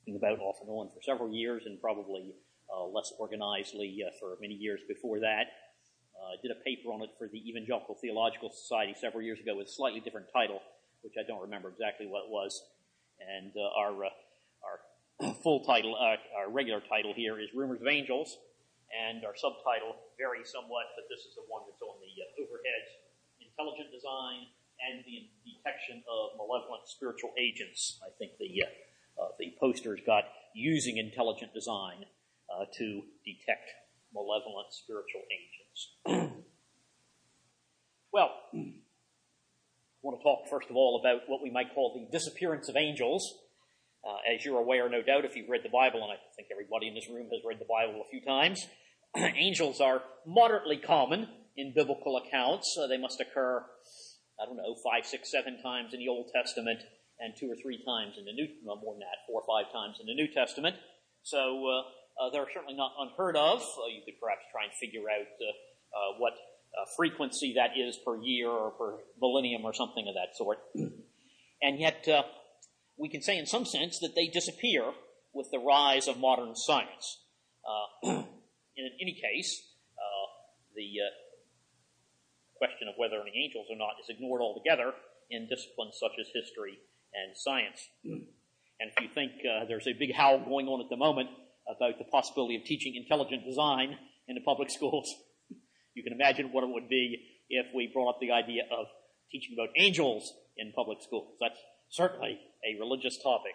about off and on for several years, and probably less organizedly for many years before that. I did a paper on it for the Evangelical Theological Society several years ago with a slightly different title, which I don't remember exactly what it was. And our full title, our regular title here is Rumors of Angels, and our subtitle varies somewhat, but this is the one that's on the overhead: Intelligent Design and the Detection of Malevolent Spiritual Agents. I think the posters got using intelligent design to detect malevolent spiritual agents. Well, I want to talk first of all about what we might call the disappearance of angels. As you're aware, no doubt, if you've read the Bible, and I think everybody in this room has read the Bible a few times, angels are moderately common in biblical accounts. They must occur, 5, 6, 7 times in the Old Testament, and 2 or 3 times in the New, more than that, 4 or 5 times in the New Testament. So they're certainly not unheard of. You could perhaps try and figure out what frequency that is per year or per millennium or something of that sort. And yet, we can say in some sense that they disappear with the rise of modern science. In any case, the question of whether any angels or not is ignored altogether in disciplines such as history and science. And if you think there's a big howl going on at the moment about the possibility of teaching intelligent design in the public schools, you can imagine what it would be if we brought up the idea of teaching about angels in public schools. That's certainly a religious topic,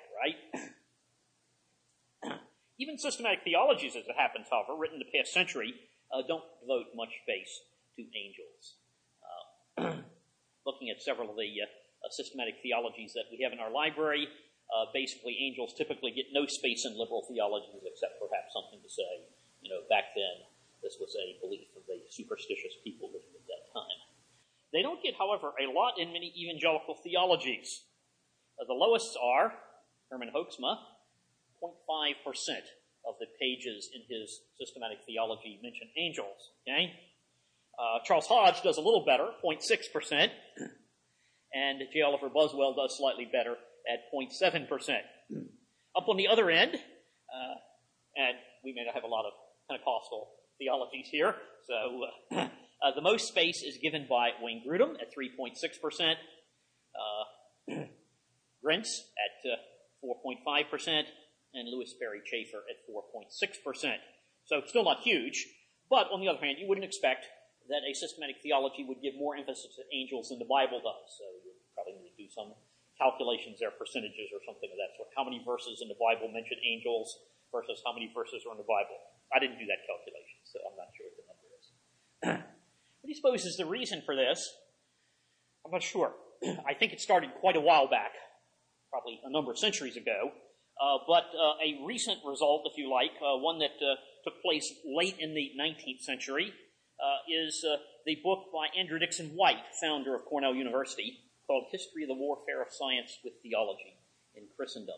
right? Even systematic theologies, as it happens, however, written in the past century, don't devote much space to angels. Looking at several of the systematic theologies that we have in our library, basically angels typically get no space in liberal theologies except perhaps something to say, back then this was a belief of the superstitious people living at that time. They don't get, however, a lot in many evangelical theologies. The lowest are, Herman Hoeksma, 0.5% of the pages in his systematic theology mention angels. Okay? Charles Hodge does a little better, 0.6%, and J. Oliver Buswell does slightly better at 0.7%. Up on the other end, and we may not have a lot of Pentecostal theologies here, so the most space is given by Wayne Grudem at 3.6%, Grintz at 4.5%, and Louis Perry Chafer at 4.6%. So still not huge, but on the other hand, you wouldn't expect that a systematic theology would give more emphasis to angels than the Bible does. So you probably need to do some calculations there, percentages or something of that sort. How many verses in the Bible mention angels versus how many verses are in the Bible? I didn't do that calculation, so I'm not sure what the number is. What do you suppose is the reason for this? I'm not sure. I think it started quite a while back, probably a number of centuries ago, but a recent result, if you like, one that took place late in the 19th century, is the book by Andrew Dickson White, founder of Cornell University, called History of the Warfare of Science with Theology in Christendom.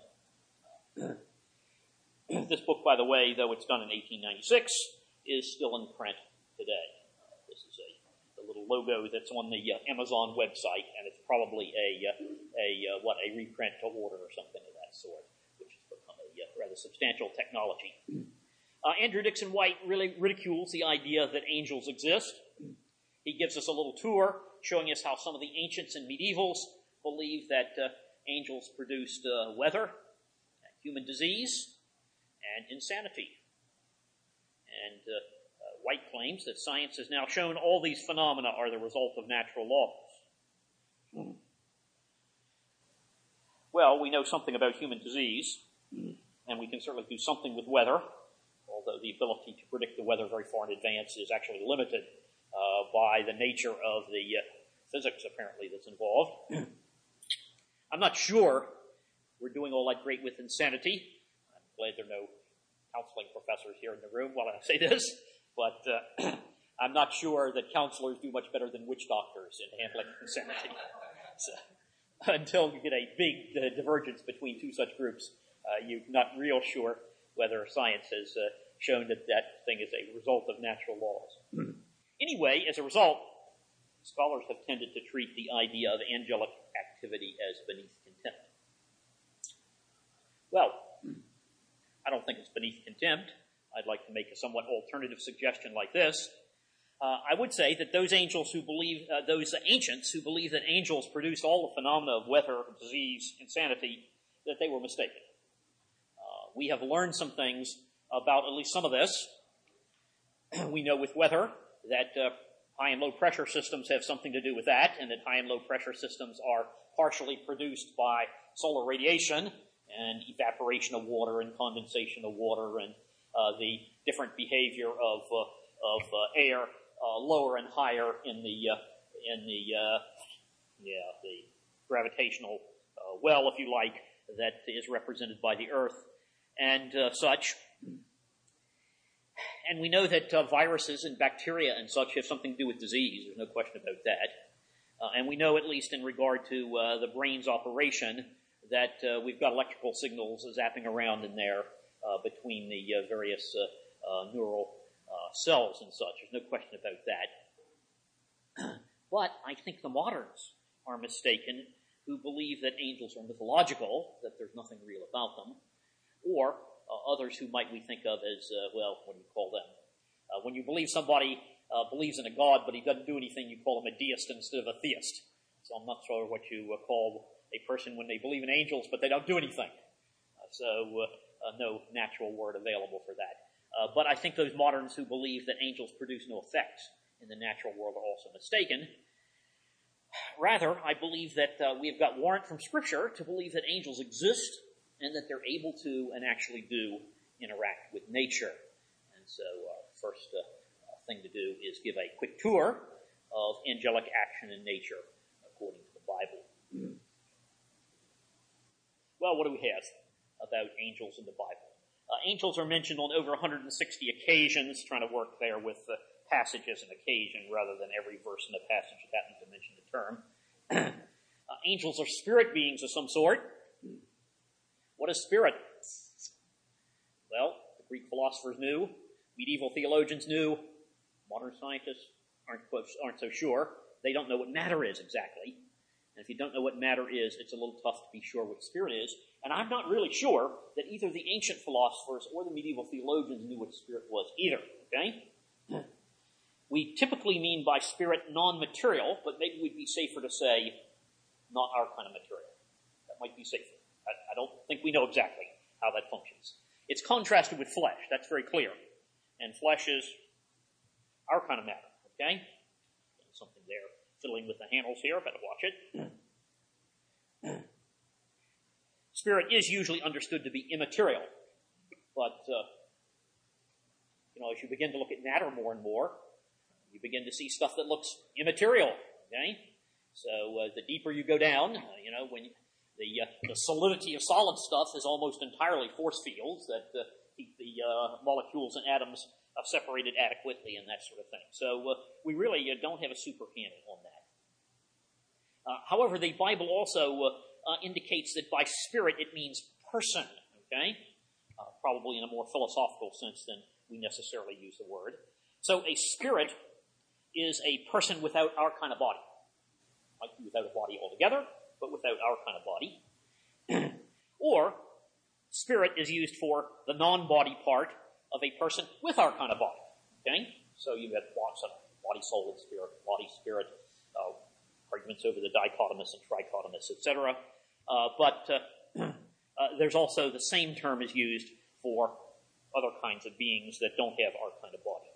This book, by the way, though it's done in 1896, is still in print today. This is the little logo that's on the Amazon website, and it's probably a reprint to order or something of that sort, which has become a rather substantial technology. Andrew Dickson White really ridicules the idea that angels exist. He gives us a little tour showing us how some of the ancients and medievals believed that angels produced weather, human disease, and insanity. And White claims that science has now shown all these phenomena are the result of natural laws. Well, we know something about human disease, and we can certainly do something with weather, although the ability to predict the weather very far in advance is actually limited by the nature of the physics, apparently, that's involved. I'm not sure we're doing all that great with insanity. I'm glad there are no counseling professors here in the room while I say this, but I'm not sure that counselors do much better than witch doctors in handling insanity. So, until you get a big divergence between two such groups, you're not real sure whether science has shown that that thing is a result of natural laws. Anyway, as a result, scholars have tended to treat the idea of angelic activity as beneath contempt. Well, don't think it's beneath contempt. I'd like to make a somewhat alternative suggestion like this. I would say that those ancients who believe that angels produced all the phenomena of weather, disease, insanity, that they were mistaken. We have learned some things about at least some of this. We know with weather that high and low pressure systems have something to do with that, and that high and low pressure systems are partially produced by solar radiation and evaporation of water and condensation of water and the different behavior of air lower and higher in the gravitational well, if you like, that is represented by the Earth and such. And we know that viruses and bacteria and such have something to do with disease. There's no question about that. And we know, at least in regard to the brain's operation, that we've got electrical signals zapping around in there between the various neural cells and such. There's no question about that. But I think the moderns are mistaken who believe that angels are mythological, that there's nothing real about them, or others who might we think of as, what do you call them? When you believe somebody believes in a god, but he doesn't do anything, you call him a deist instead of a theist. So I'm not sure what you call a person when they believe in angels, but they don't do anything. No natural word available for that. But I think those moderns who believe that angels produce no effects in the natural world are also mistaken. Rather, I believe that we have got warrant from Scripture to believe that angels exist and that they're able to and actually do interact with nature. And so our first thing to do is give a quick tour of angelic action in nature according to the Bible. Well, what do we have about angels in the Bible? Angels are mentioned on over 160 occasions, trying to work there with passage as an occasion rather than every verse in the passage that happens to mention the term. Angels are spirit beings of some sort. What is spirit? Well, the Greek philosophers knew, medieval theologians knew, modern scientists aren't so sure. They don't know what matter is exactly. And if you don't know what matter is, it's a little tough to be sure what spirit is. And I'm not really sure that either the ancient philosophers or the medieval theologians knew what spirit was either, okay? We typically mean by spirit non-material, but maybe we'd be safer to say not our kind of material. That might be safer. I don't think we know exactly how that functions. It's contrasted with flesh. That's very clear. And flesh is our kind of matter, okay? Something there fiddling with the handles here. Better watch it. Spirit is usually understood to be immaterial. But, as you begin to look at matter more and more, you begin to see stuff that looks immaterial, okay? So the deeper you go down, when the solidity of solid stuff is almost entirely force fields that keep the molecules and atoms separated adequately and that sort of thing. So we really don't have a super handle on that. However, the Bible also indicates that by spirit it means person, okay? Probably in a more philosophical sense than we necessarily use the word. So a spirit is a person without our kind of body. Might be without a body altogether, but without our kind of body. Or, spirit is used for the non-body part of a person with our kind of body. Okay? So you've got lots of body, soul, and spirit, body, spirit, arguments over the dichotomous and trichotomous, etc. But there's also the same term is used for other kinds of beings that don't have our kind of body.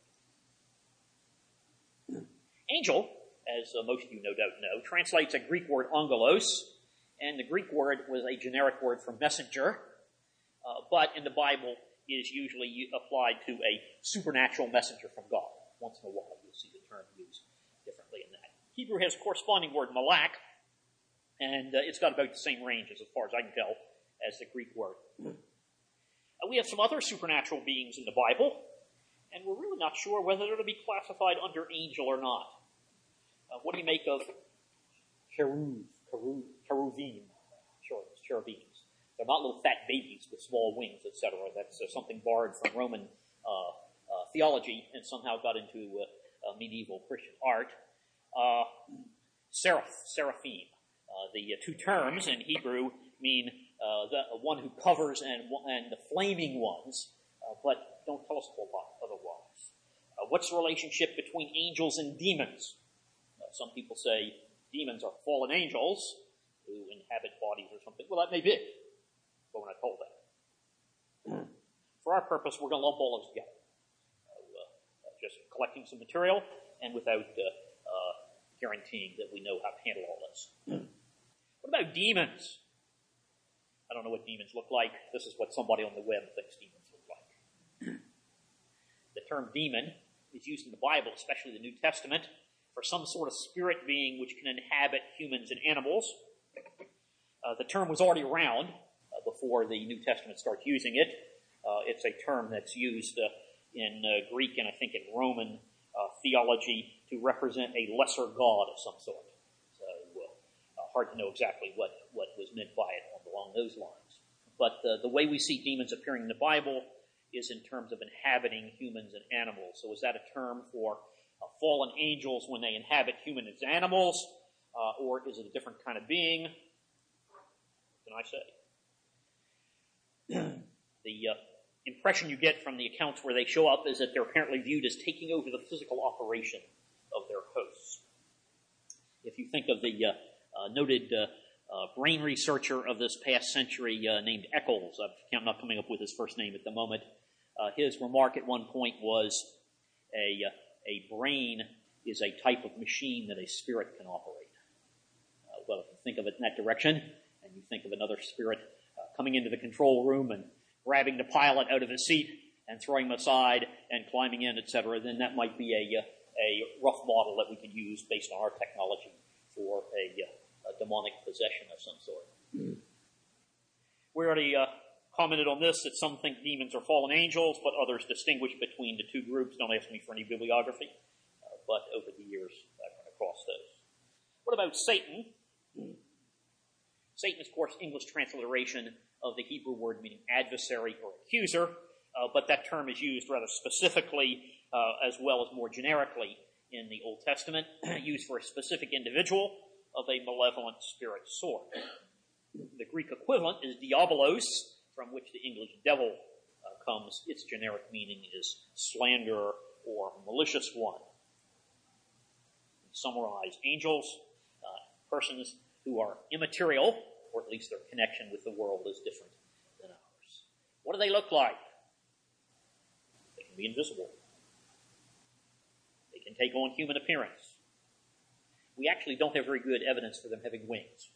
Angel, as most of you no doubt know, translates a Greek word angelos, and the Greek word was a generic word for messenger, but in the Bible is usually applied to a supernatural messenger from God. Once in a while you'll see the term used differently in that. Hebrew has a corresponding word, malak, and it's got about the same range, as far as I can tell, as the Greek word. We have some other supernatural beings in the Bible, and we're really not sure whether they're to be classified under angel or not. What do you make of cherubim? Sure, it's cherubims. They're not little fat babies with small wings, etc. That's something borrowed from Roman theology and somehow got into medieval Christian art. Seraphim. The two terms in Hebrew mean the one who covers and the flaming ones, but don't tell us a whole lot otherwise. What's the relationship between angels and demons? Some people say demons are fallen angels who inhabit bodies or something. Well, that may be, but we're not told that. For our purpose, we're going to lump all those together. Just collecting some material and without guaranteeing that we know how to handle all this. What about demons? I don't know what demons look like. This is what somebody on the web thinks demons look like. The term demon is used in the Bible, especially the New Testament, for some sort of spirit being which can inhabit humans and animals. The term was already around before the New Testament starts using it. It's a term that's used in Greek and I think in Roman theology to represent a lesser god of some sort. So hard to know exactly what was meant by it along those lines. But the way we see demons appearing in the Bible is in terms of inhabiting humans and animals. So is that a term for fallen angels when they inhabit humans and animals? Or is it a different kind of being? What can I say? The impression you get from the accounts where they show up is that they're apparently viewed as taking over the physical operation of their hosts. If you think of the noted brain researcher of this past century named Eccles, I'm not coming up with his first name at the moment, his remark at one point was a brain is a type of machine that a spirit can operate. Well, if you think of it in that direction, and you think of another spirit coming into the control room and grabbing the pilot out of his seat and throwing him aside and climbing in, etc., then that might be a rough model that we could use based on our technology for a demonic possession of some sort. We already commented on this, that some think demons are fallen angels, but others distinguish between the two groups. Don't ask me for any bibliography, but over the years I've run across those. What about Satan? Satan is, of course, English transliteration of the Hebrew word meaning adversary or accuser, but that term is used rather specifically as well as more generically in the Old Testament, used for a specific individual of a malevolent spirit sort. The Greek equivalent is diabolos, from which the English devil comes. Its generic meaning is slanderer or malicious one. To summarize, angels, persons who are immaterial, or at least their connection with the world is different than ours. What do they look like? They can be invisible. They can take on human appearance. We actually don't have very good evidence for them having wings.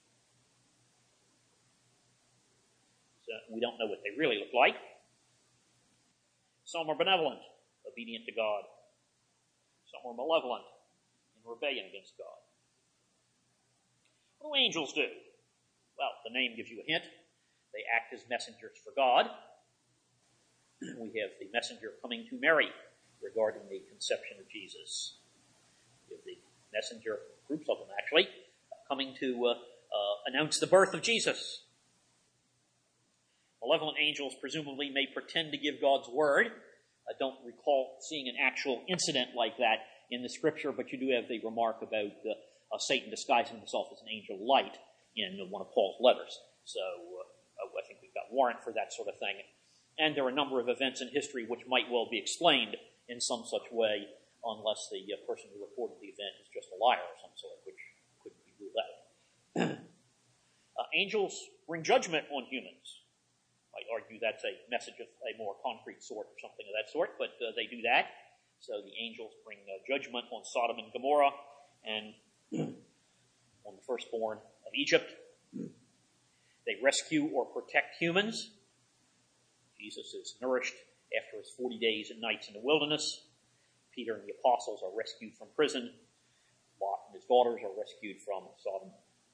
So we don't know what they really look like. Some are benevolent, obedient to God. Some are malevolent, in rebellion against God. What do angels do? Well, the name gives you a hint. They act as messengers for God. We have the messenger coming to Mary regarding the conception of Jesus. We have the messenger, groups of them actually, coming to announce the birth of Jesus. Malevolent angels presumably may pretend to give God's word. I don't recall seeing an actual incident like that in the scripture, but you do have the remark about Satan disguising himself as an angel of light in one of Paul's letters. So I think we've got warrant for that sort of thing. And there are a number of events in history which might well be explained in some such way, unless the person who reported the event is just a liar of some sort, which couldn't be ruled out. Angels bring judgment on humans. I argue that's a message of a more concrete sort or something of that sort, but they do that. So the angels bring judgment on Sodom and Gomorrah and on the firstborn of Egypt. They rescue or protect humans. Jesus is nourished after his 40 days and nights in the wilderness. Peter and the apostles are rescued from prison. Lot and his daughters are rescued from Sodom.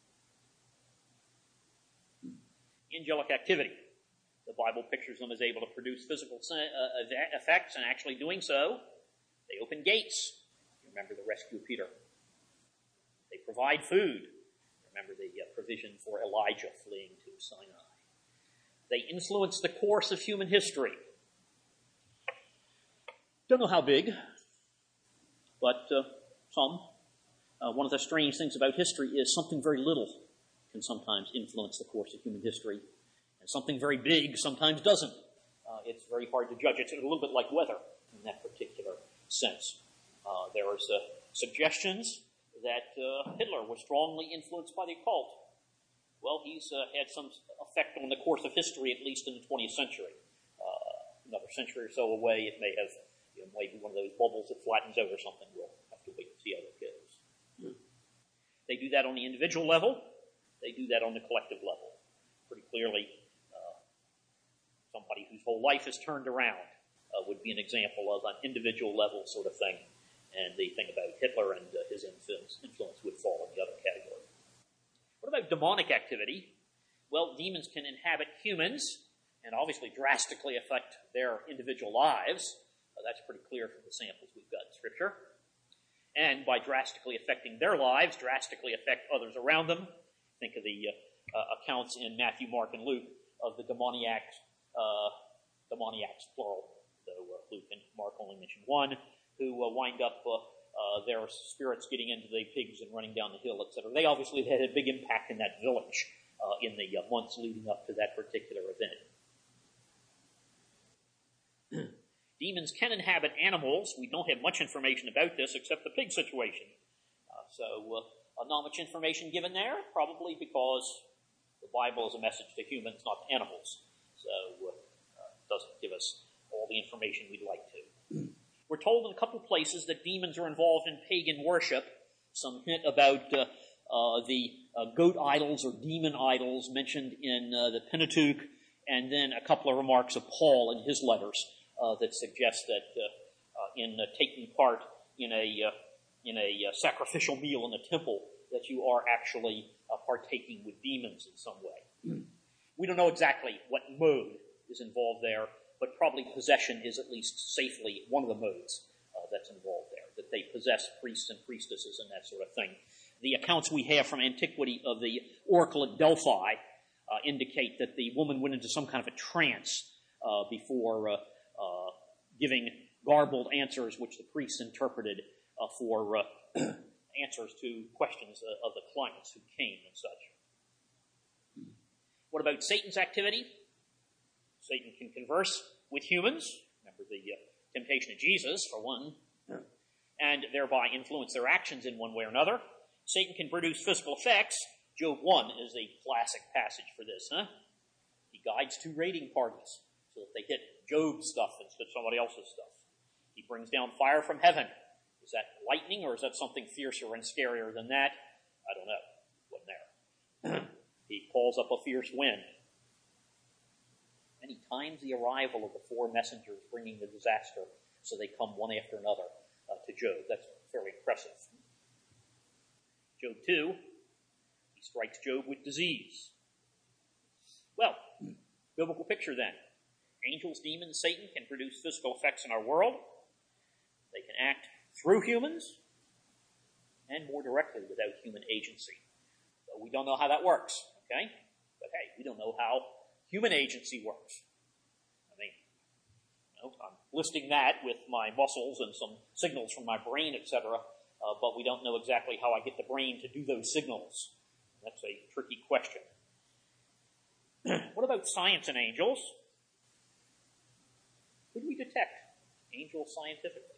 Angelic activity. The Bible pictures them as able to produce physical effects, and actually doing so, they open gates. Remember the rescue of Peter. They provide food. Remember the provision for Elijah fleeing to Sinai. They influence the course of human history. Don't know how big, but some. One of the strange things about history is something very little can sometimes influence the course of human history. Something very big sometimes doesn't. It's very hard to judge. It's a little bit like weather in that particular sense. There was suggestions that Hitler was strongly influenced by the occult. Well, he's had some effect on the course of history, at least in the 20th century. Another century or so away, it may have, maybe one of those bubbles that flattens out or something. We'll have to wait and see how it goes. They do that on the individual level. They do that on the collective level. Pretty clearly, somebody whose whole life is turned around would be an example of an individual level sort of thing. And the thing about Hitler and his influence would fall in the other category. What about demonic activity? Well, demons can inhabit humans and obviously drastically affect their individual lives. That's pretty clear from the samples we've got in Scripture. And by drastically affecting their lives, drastically affect others around them. Think of the accounts in Matthew, Mark, and Luke of the demoniacs plural, though Luke and Mark only mention one, who wind up their spirits getting into the pigs and running down the hill, etc. They obviously had a big impact in that village in the months leading up to that particular event. Demons can inhabit animals. We don't have much information about this except the pig situation. So not much information given there, probably because the Bible is a message to humans, not to animals. So it doesn't give us all the information we'd like to. We're told in a couple places that demons are involved in pagan worship. Some hint about the goat idols or demon idols mentioned in the Pentateuch, and then a couple of remarks of Paul in his letters that suggest that in taking part in a sacrificial meal in the temple, that you are actually partaking with demons in some way. We don't know exactly what mode is involved there, but probably possession is at least safely one of the modes that's involved there, that they possess priests and priestesses and that sort of thing. The accounts we have from antiquity of the oracle at Delphi indicate that the woman went into some kind of a trance before giving garbled answers which the priests interpreted for answers to questions of the clients who came and such. What about Satan's activity? Satan can converse with humans. Remember the temptation of Jesus, for one, and thereby influence their actions in one way or another. Satan can produce physical effects. Job 1 is a classic passage for this, He guides two raiding parties so that they hit Job's stuff instead of somebody else's stuff. He brings down fire from heaven. Is that lightning, or is that something fiercer and scarier than that? I don't know. Wasn't there. He calls up a fierce wind. Many times the arrival of the four messengers bringing the disaster, so they come one after another to Job. That's fairly impressive. Job 2, he strikes Job with disease. Well, biblical picture then. Angels, demons, Satan can produce physical effects in our world. They can act through humans and more directly without human agency. So we don't know how that works, okay? But hey, we don't know how human agency works. I mean, I'm listing that with my muscles and some signals from my brain, etc., but we don't know exactly how I get the brain to do those signals. That's a tricky question. What about science and angels? Could we detect angels scientifically?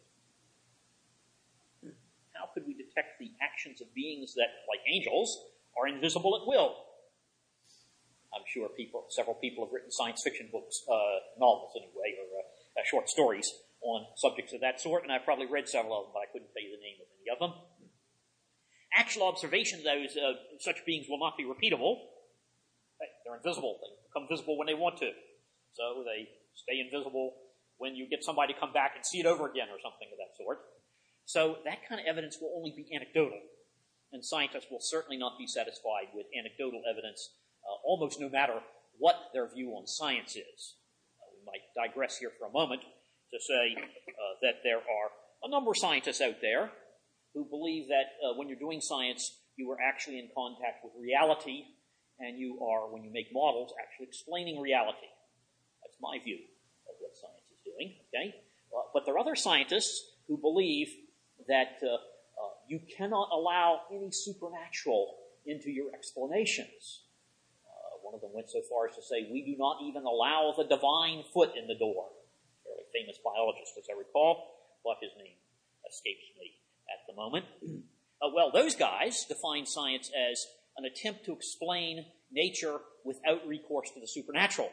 How could we detect the actions of beings that, like angels, are invisible at will? I'm sure several people have written science fiction books, novels anyway, or short stories on subjects of that sort, and I've probably read several of them, but I couldn't tell you the name of any of them. Actual observation of those such beings will not be repeatable. They're invisible. They become visible when they want to. So they stay invisible when you get somebody to come back and see it over again or something of that sort. So that kind of evidence will only be anecdotal, and scientists will certainly not be satisfied with anecdotal evidence, almost no matter what their view on science is. We might digress here for a moment to say that there are a number of scientists out there who believe that when you're doing science, you are actually in contact with reality, and you are, when you make models, actually explaining reality. That's my view of what science is doing, okay? But there are other scientists who believe that you cannot allow any supernatural into your explanations. One of them went so far as to say, we do not even allow the divine foot in the door. Fairly famous biologist, as I recall, but his name escapes me at the moment. Well, those guys define science as an attempt to explain nature without recourse to the supernatural.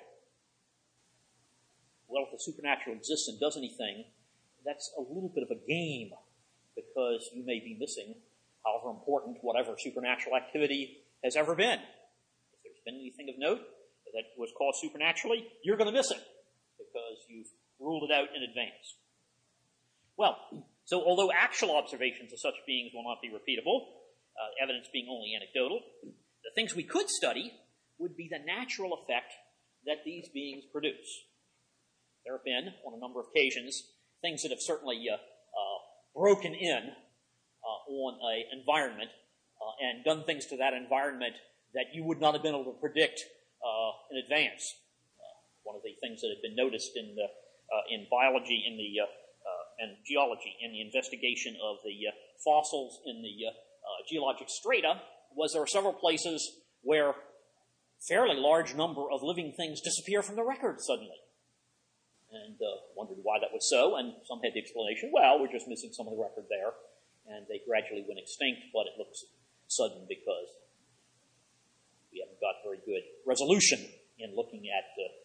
Well, if the supernatural exists and does anything, that's a little bit of a game, because you may be missing however important whatever supernatural activity has ever been. If there's been anything of note that was caused supernaturally, you're going to miss it, because you've ruled it out in advance. Well, so although actual observations of such beings will not be repeatable, evidence being only anecdotal, the things we could study would be the natural effect that these beings produce. There have been, on a number of occasions, things that have certainly broken in on an environment and done things to that environment that you would not have been able to predict in advance. One of the things that had been noticed in biology and geology in the investigation of the fossils in the geologic strata was there were several places where a fairly large number of living things disappear from the record suddenly. And wondered why that was so, and some had the explanation, well, we're just missing some of the record there, and they gradually went extinct, but it looks sudden because we haven't got very good resolution in looking at,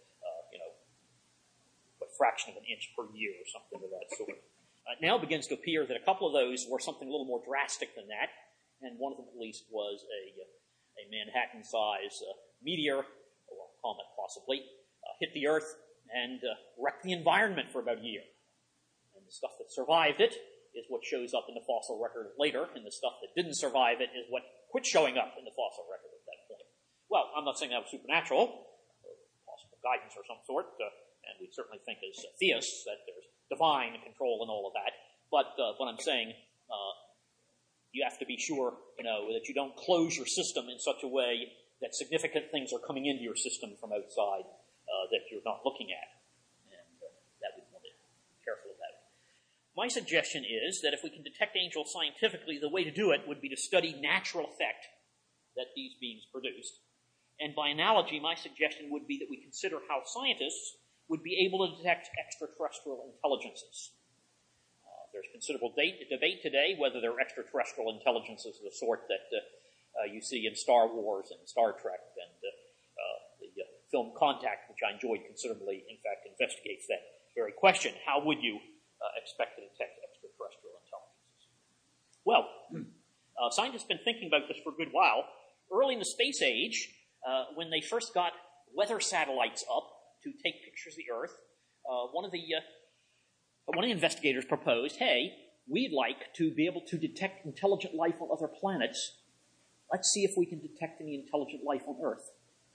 a fraction of an inch per year or something of that sort. Now it begins to appear that a couple of those were something a little more drastic than that, and one of them at least was a Manhattan-size meteor, or a comet possibly, hit the Earth and wrecked the environment for about a year. And the stuff that survived it is what shows up in the fossil record later, and the stuff that didn't survive it is what quit showing up in the fossil record at that point. Well, I'm not saying that was supernatural, possible guidance or some sort, and we certainly think as theists that there's divine control and all of that, but what I'm saying, you have to be sure, that you don't close your system in such a way that significant things are coming into your system from outside that you're not looking at. And that we want to be careful about. My suggestion is that if we can detect angels scientifically, the way to do it would be to study natural effect that these beings produced. And by analogy, my suggestion would be that we consider how scientists would be able to detect extraterrestrial intelligences. There's considerable debate today whether they're extraterrestrial intelligences of the sort that you see in Star Wars and Star Trek, and the film Contact, which I enjoyed considerably, in fact, investigates that very question. How would you expect to detect extraterrestrial intelligences? Well, scientists have been thinking about this for a good while. Early in the space age, when they first got weather satellites up to take pictures of the Earth, one of the investigators proposed, hey, we'd like to be able to detect intelligent life on other planets. Let's see if we can detect any intelligent life on Earth.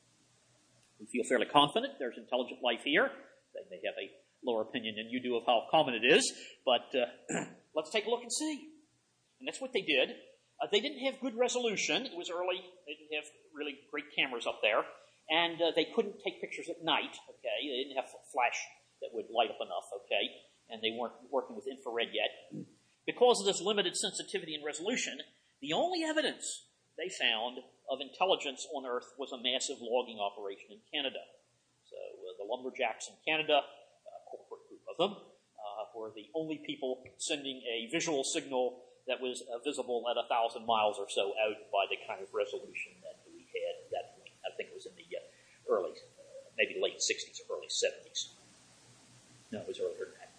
We feel fairly confident there's intelligent life here. They may have a lower opinion than you do of how common it is, but let's take a look and see. And that's what they did. They didn't have good resolution. It was early. They didn't have really great cameras up there. And they couldn't take pictures at night, okay? They didn't have flash that would light up enough, okay? And they weren't working with infrared yet. Because of this limited sensitivity and resolution, the only evidence they found of intelligence on Earth was a massive logging operation in Canada. So the lumberjacks in Canada, a corporate group of them, were the only people sending a visual signal that was visible at 1,000 miles or so out by the kind of resolution that we had at that point. I think it was in the early, maybe late 60s or early 70s. No, it was earlier than that.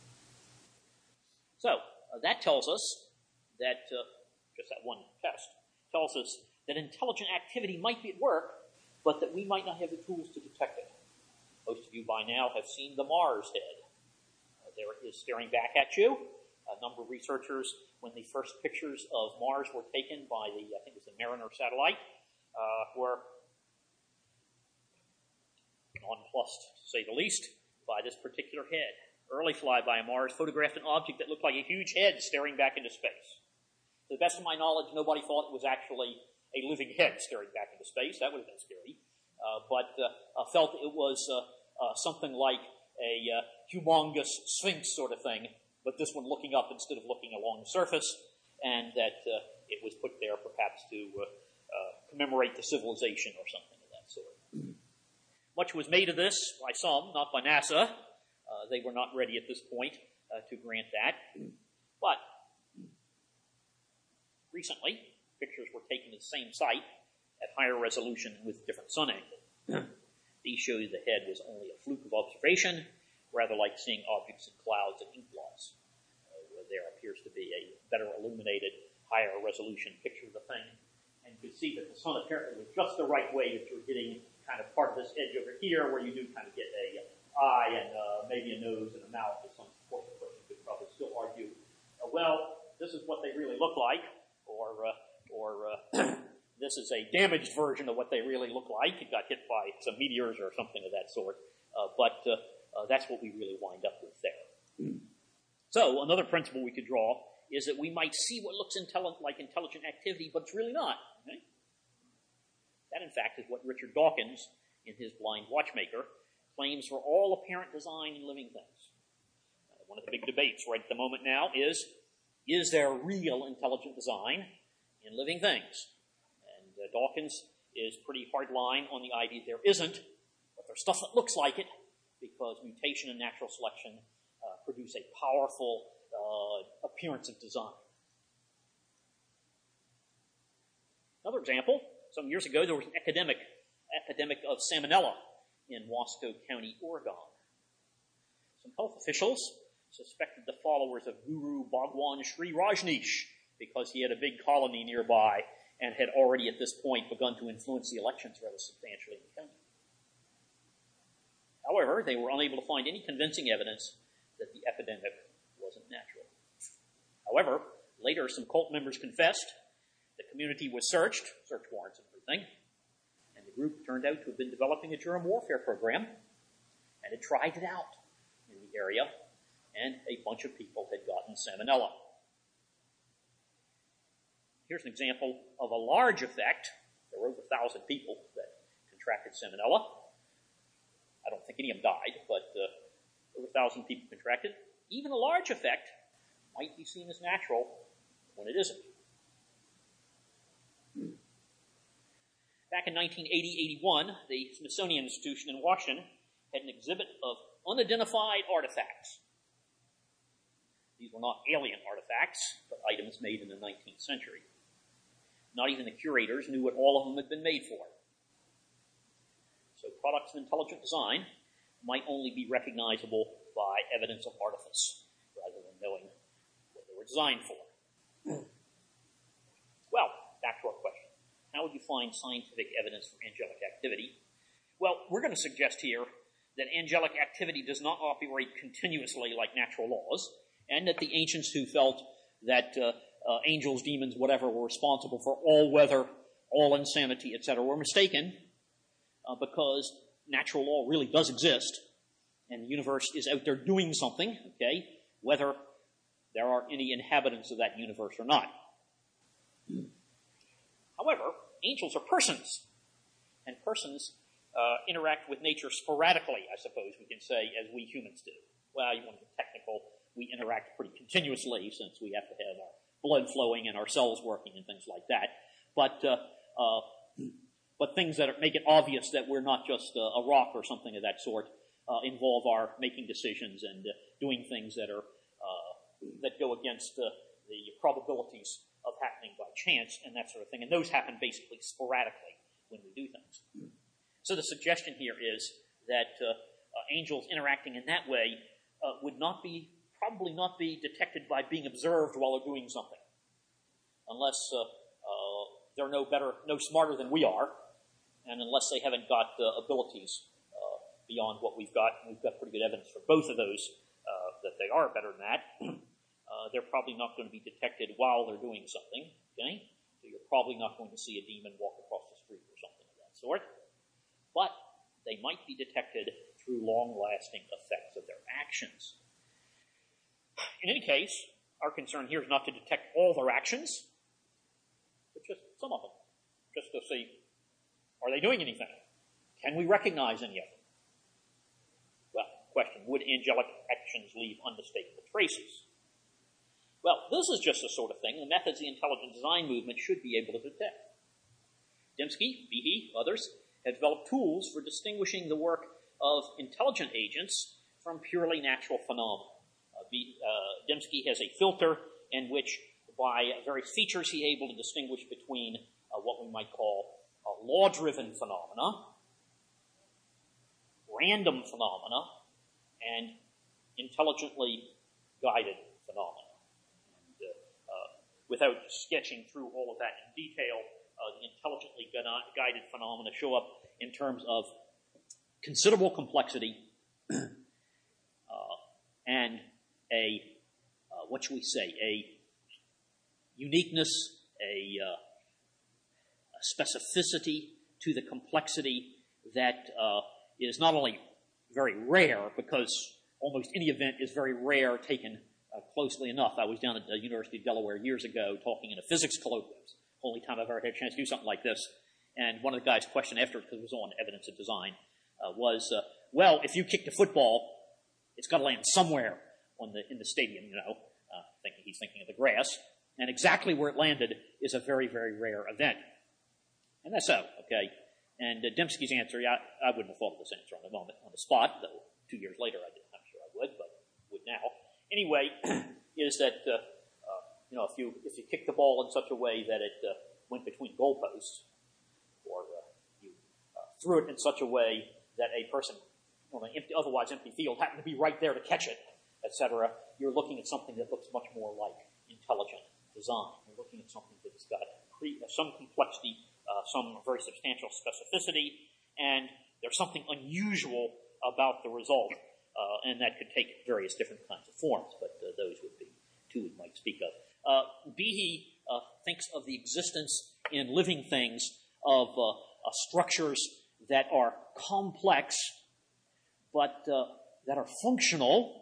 So that tells us that, just that one test, tells us that intelligent activity might be at work, but that we might not have the tools to detect it. Most of you by now have seen the Mars head. There it is staring back at you. A number of researchers, when the first pictures of Mars were taken by the, I think it was the Mariner satellite, were nonplussed, to say the least, by this particular head. Early flyby of Mars photographed an object that looked like a huge head staring back into space. To the best of my knowledge, nobody thought it was actually a living head staring back into space. That would have been scary. But felt it was something like a humongous sphinx sort of thing, but this one looking up instead of looking along the surface, and that it was put there perhaps to commemorate the civilization or something of that sort. Much was made of this by some, not by NASA. They were not ready at this point to grant that. But recently, pictures were taken at the same site at higher resolution with different sun angle. These show you the head was only a fluke of observation, rather like seeing objects in clouds and ink blots. There appears to be a better illuminated, higher resolution picture of the thing. And you can see that the sun apparently was just the right way that you're getting kind of part of this edge over here where you do kind of get a eye and maybe a nose and a mouth, as some person could probably still argue. Well, this is what they really look like, or this is a damaged version of what they really look like. It got hit by some meteors or something of that sort. But that's what we really wind up with there. So another principle we could draw is that we might see what looks like intelligent activity, but it's really not. Okay? That, in fact, is what Richard Dawkins, in his Blind Watchmaker, claims for all apparent design in living things. One of the big debates right at the moment now is there real intelligent design in living things? And Dawkins is pretty hard line on the idea there isn't, but there's stuff that looks like it, because mutation and natural selection produce a powerful appearance of design. Another example, some years ago there was an epidemic of salmonella in Wasco County, Oregon. Some health officials suspected the followers of Guru Bhagwan Sri Rajneesh because he had a big colony nearby and had already at this point begun to influence the elections rather substantially in the county. However, they were unable to find any convincing evidence that the epidemic wasn't natural. However, later some cult members confessed, the community was search warrants and everything, and the group turned out to have been developing a germ warfare program, and had tried it out in the area, and a bunch of people had gotten salmonella. Here's an example of a large effect. There were over 1,000 people that contracted salmonella. I don't think any of them died, but over 1,000 people contracted. Even a large effect might be seen as natural when it isn't. Back in 1980-81, the Smithsonian Institution in Washington had an exhibit of unidentified artifacts. These were not alien artifacts, but items made in the 19th century. Not even the curators knew what all of them had been made for. So products of intelligent design might only be recognizable by evidence of artifice, rather than knowing what they were designed for. Well, back to our question. How would you find scientific evidence for angelic activity? Well, we're going to suggest here that angelic activity does not operate continuously like natural laws, and that the ancients who felt that angels, demons, whatever, were responsible for all weather, all insanity, etc., were mistaken, because natural law really does exist, and the universe is out there doing something, okay, whether there are any inhabitants of that universe or not. However, angels are persons, and persons interact with nature sporadically, I suppose we can say, as we humans do. Well, you want to get technical, we interact pretty continuously since we have to have our blood flowing and our cells working and things like that. But things that make it obvious that we're not just a rock or something of that sort involve our making decisions and doing things that are that go against the probabilities of happening by chance and that sort of thing. And those happen basically sporadically when we do things. So the suggestion here is that angels interacting in that way would probably not be detected by being observed while they're doing something, unless they're no smarter than we are, and unless they haven't got abilities beyond what we've got. We've got pretty good evidence for both of those that they are better than that. They're probably not going to be detected while they're doing something. Okay, so you're probably not going to see a demon walk across the street or something of that sort. But they might be detected through long-lasting effects of their actions. In any case, our concern here is not to detect all their actions, but just some of them. Just to see, are they doing anything? Can we recognize any of them? Well, question, would angelic actions leave unmistakable traces? Well, this is just the sort of thing the methods of the intelligent design movement should be able to detect. Dembski, Behe, others had developed tools for distinguishing the work of intelligent agents from purely natural phenomena. Dembski has a filter in which, by various features, he's able to distinguish between what we might call law-driven phenomena, random phenomena, and intelligently guided phenomena. And, without sketching through all of that in detail, the intelligently guided phenomena show up in terms of considerable complexity and a uniqueness, a specificity to the complexity that is not only very rare, because almost any event is very rare taken closely enough. I was down at the University of Delaware years ago talking in a physics colloquium. Only time I've ever had a chance to do something like this. And one of the guys' questioned after, because it was on evidence of design, was, well, if you kick the football, it's got to land somewhere in the stadium, he's thinking of the grass. And exactly where it landed is a very, very rare event. And that's so, okay? And Dembski's answer, I wouldn't have thought of this answer on the moment, on the spot, though 2 years later I didn't. I'm sure I would, but would now. Anyway, is that, if you kick the ball in such a way that it went between goalposts, or you threw it in such a way that a person on an otherwise empty field happened to be right there to catch it, etc., you're looking at something that looks much more like intelligent design. You're looking at something that has got some complexity, some very substantial specificity, and there's something unusual about the result, and that could take various different kinds of forms, but those would be two we might speak of. Behe thinks of the existence in living things of structures that are complex, but that are functional.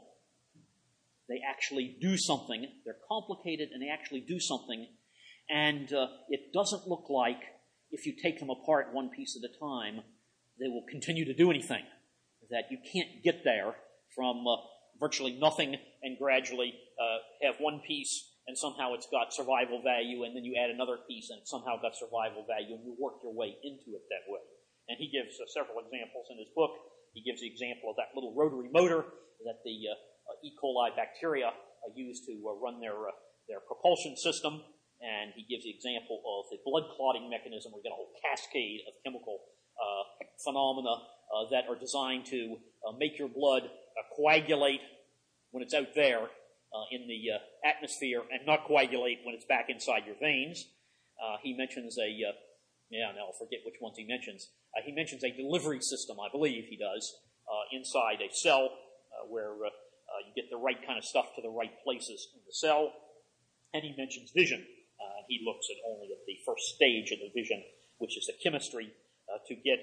They actually do something. They're complicated, and they actually do something. And it doesn't look like, if you take them apart one piece at a time, they will continue to do anything. That you can't get there from virtually nothing and gradually have one piece and somehow it's got survival value, and then you add another piece and it's somehow got survival value, and you work your way into it that way. And he gives several examples in his book. He gives the example of that little rotary motor that the E. coli bacteria use to run their propulsion system. And he gives the example of the blood clotting mechanism, where you get a whole cascade of chemical phenomena that are designed to make your blood coagulate when it's out there in the atmosphere, and not coagulate when it's back inside your veins. He mentions I'll forget which ones he mentions. He mentions a delivery system, I believe he does, inside a cell where you get the right kind of stuff to the right places in the cell. And he mentions vision. He looks only at the first stage of the vision, which is the chemistry, to get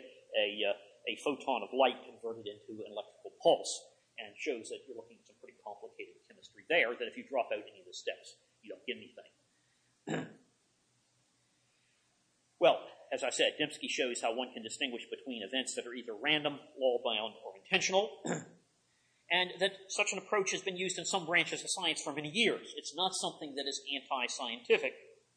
a photon of light converted into an electrical pulse, and shows that you're looking at some pretty complicated chemistry there, that if you drop out any of the steps, you don't get anything. Well, as I said, Dembski shows how one can distinguish between events that are either random, law-bound, or intentional, and that such an approach has been used in some branches of science for many years. It's not something that is anti-scientific.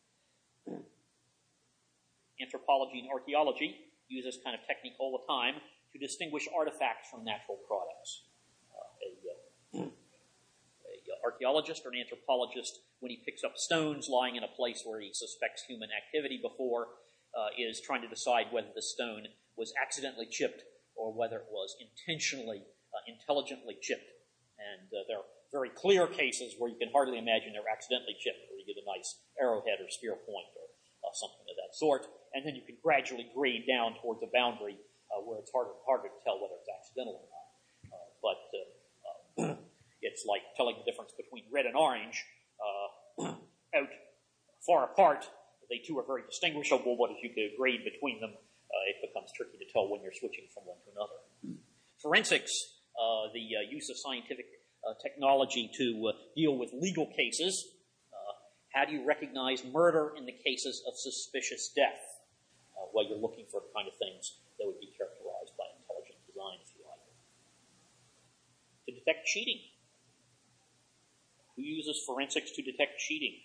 Anthropology and archaeology use this kind of technique all the time to distinguish artifacts from natural products. An archaeologist or an anthropologist, when he picks up stones lying in a place where he suspects human activity before, is trying to decide whether the stone was accidentally chipped or whether it was intentionally, intelligently chipped. And there are very clear cases where you can hardly imagine they were accidentally chipped, where you get a nice arrowhead or spear point or something of that sort. And then you can gradually grade down towards a boundary where it's harder and harder to tell whether it's accidental or not. But it's like telling the difference between red and orange out far apart. They two are very distinguishable, but if you could grade between them, it becomes tricky to tell when you're switching from one to another. Forensics, the use of scientific technology to deal with legal cases. How do you recognize murder in the cases of suspicious death? Well, you're looking for the kind of things that would be characterized by intelligent design, if you like. To detect cheating. Who uses forensics to detect cheating?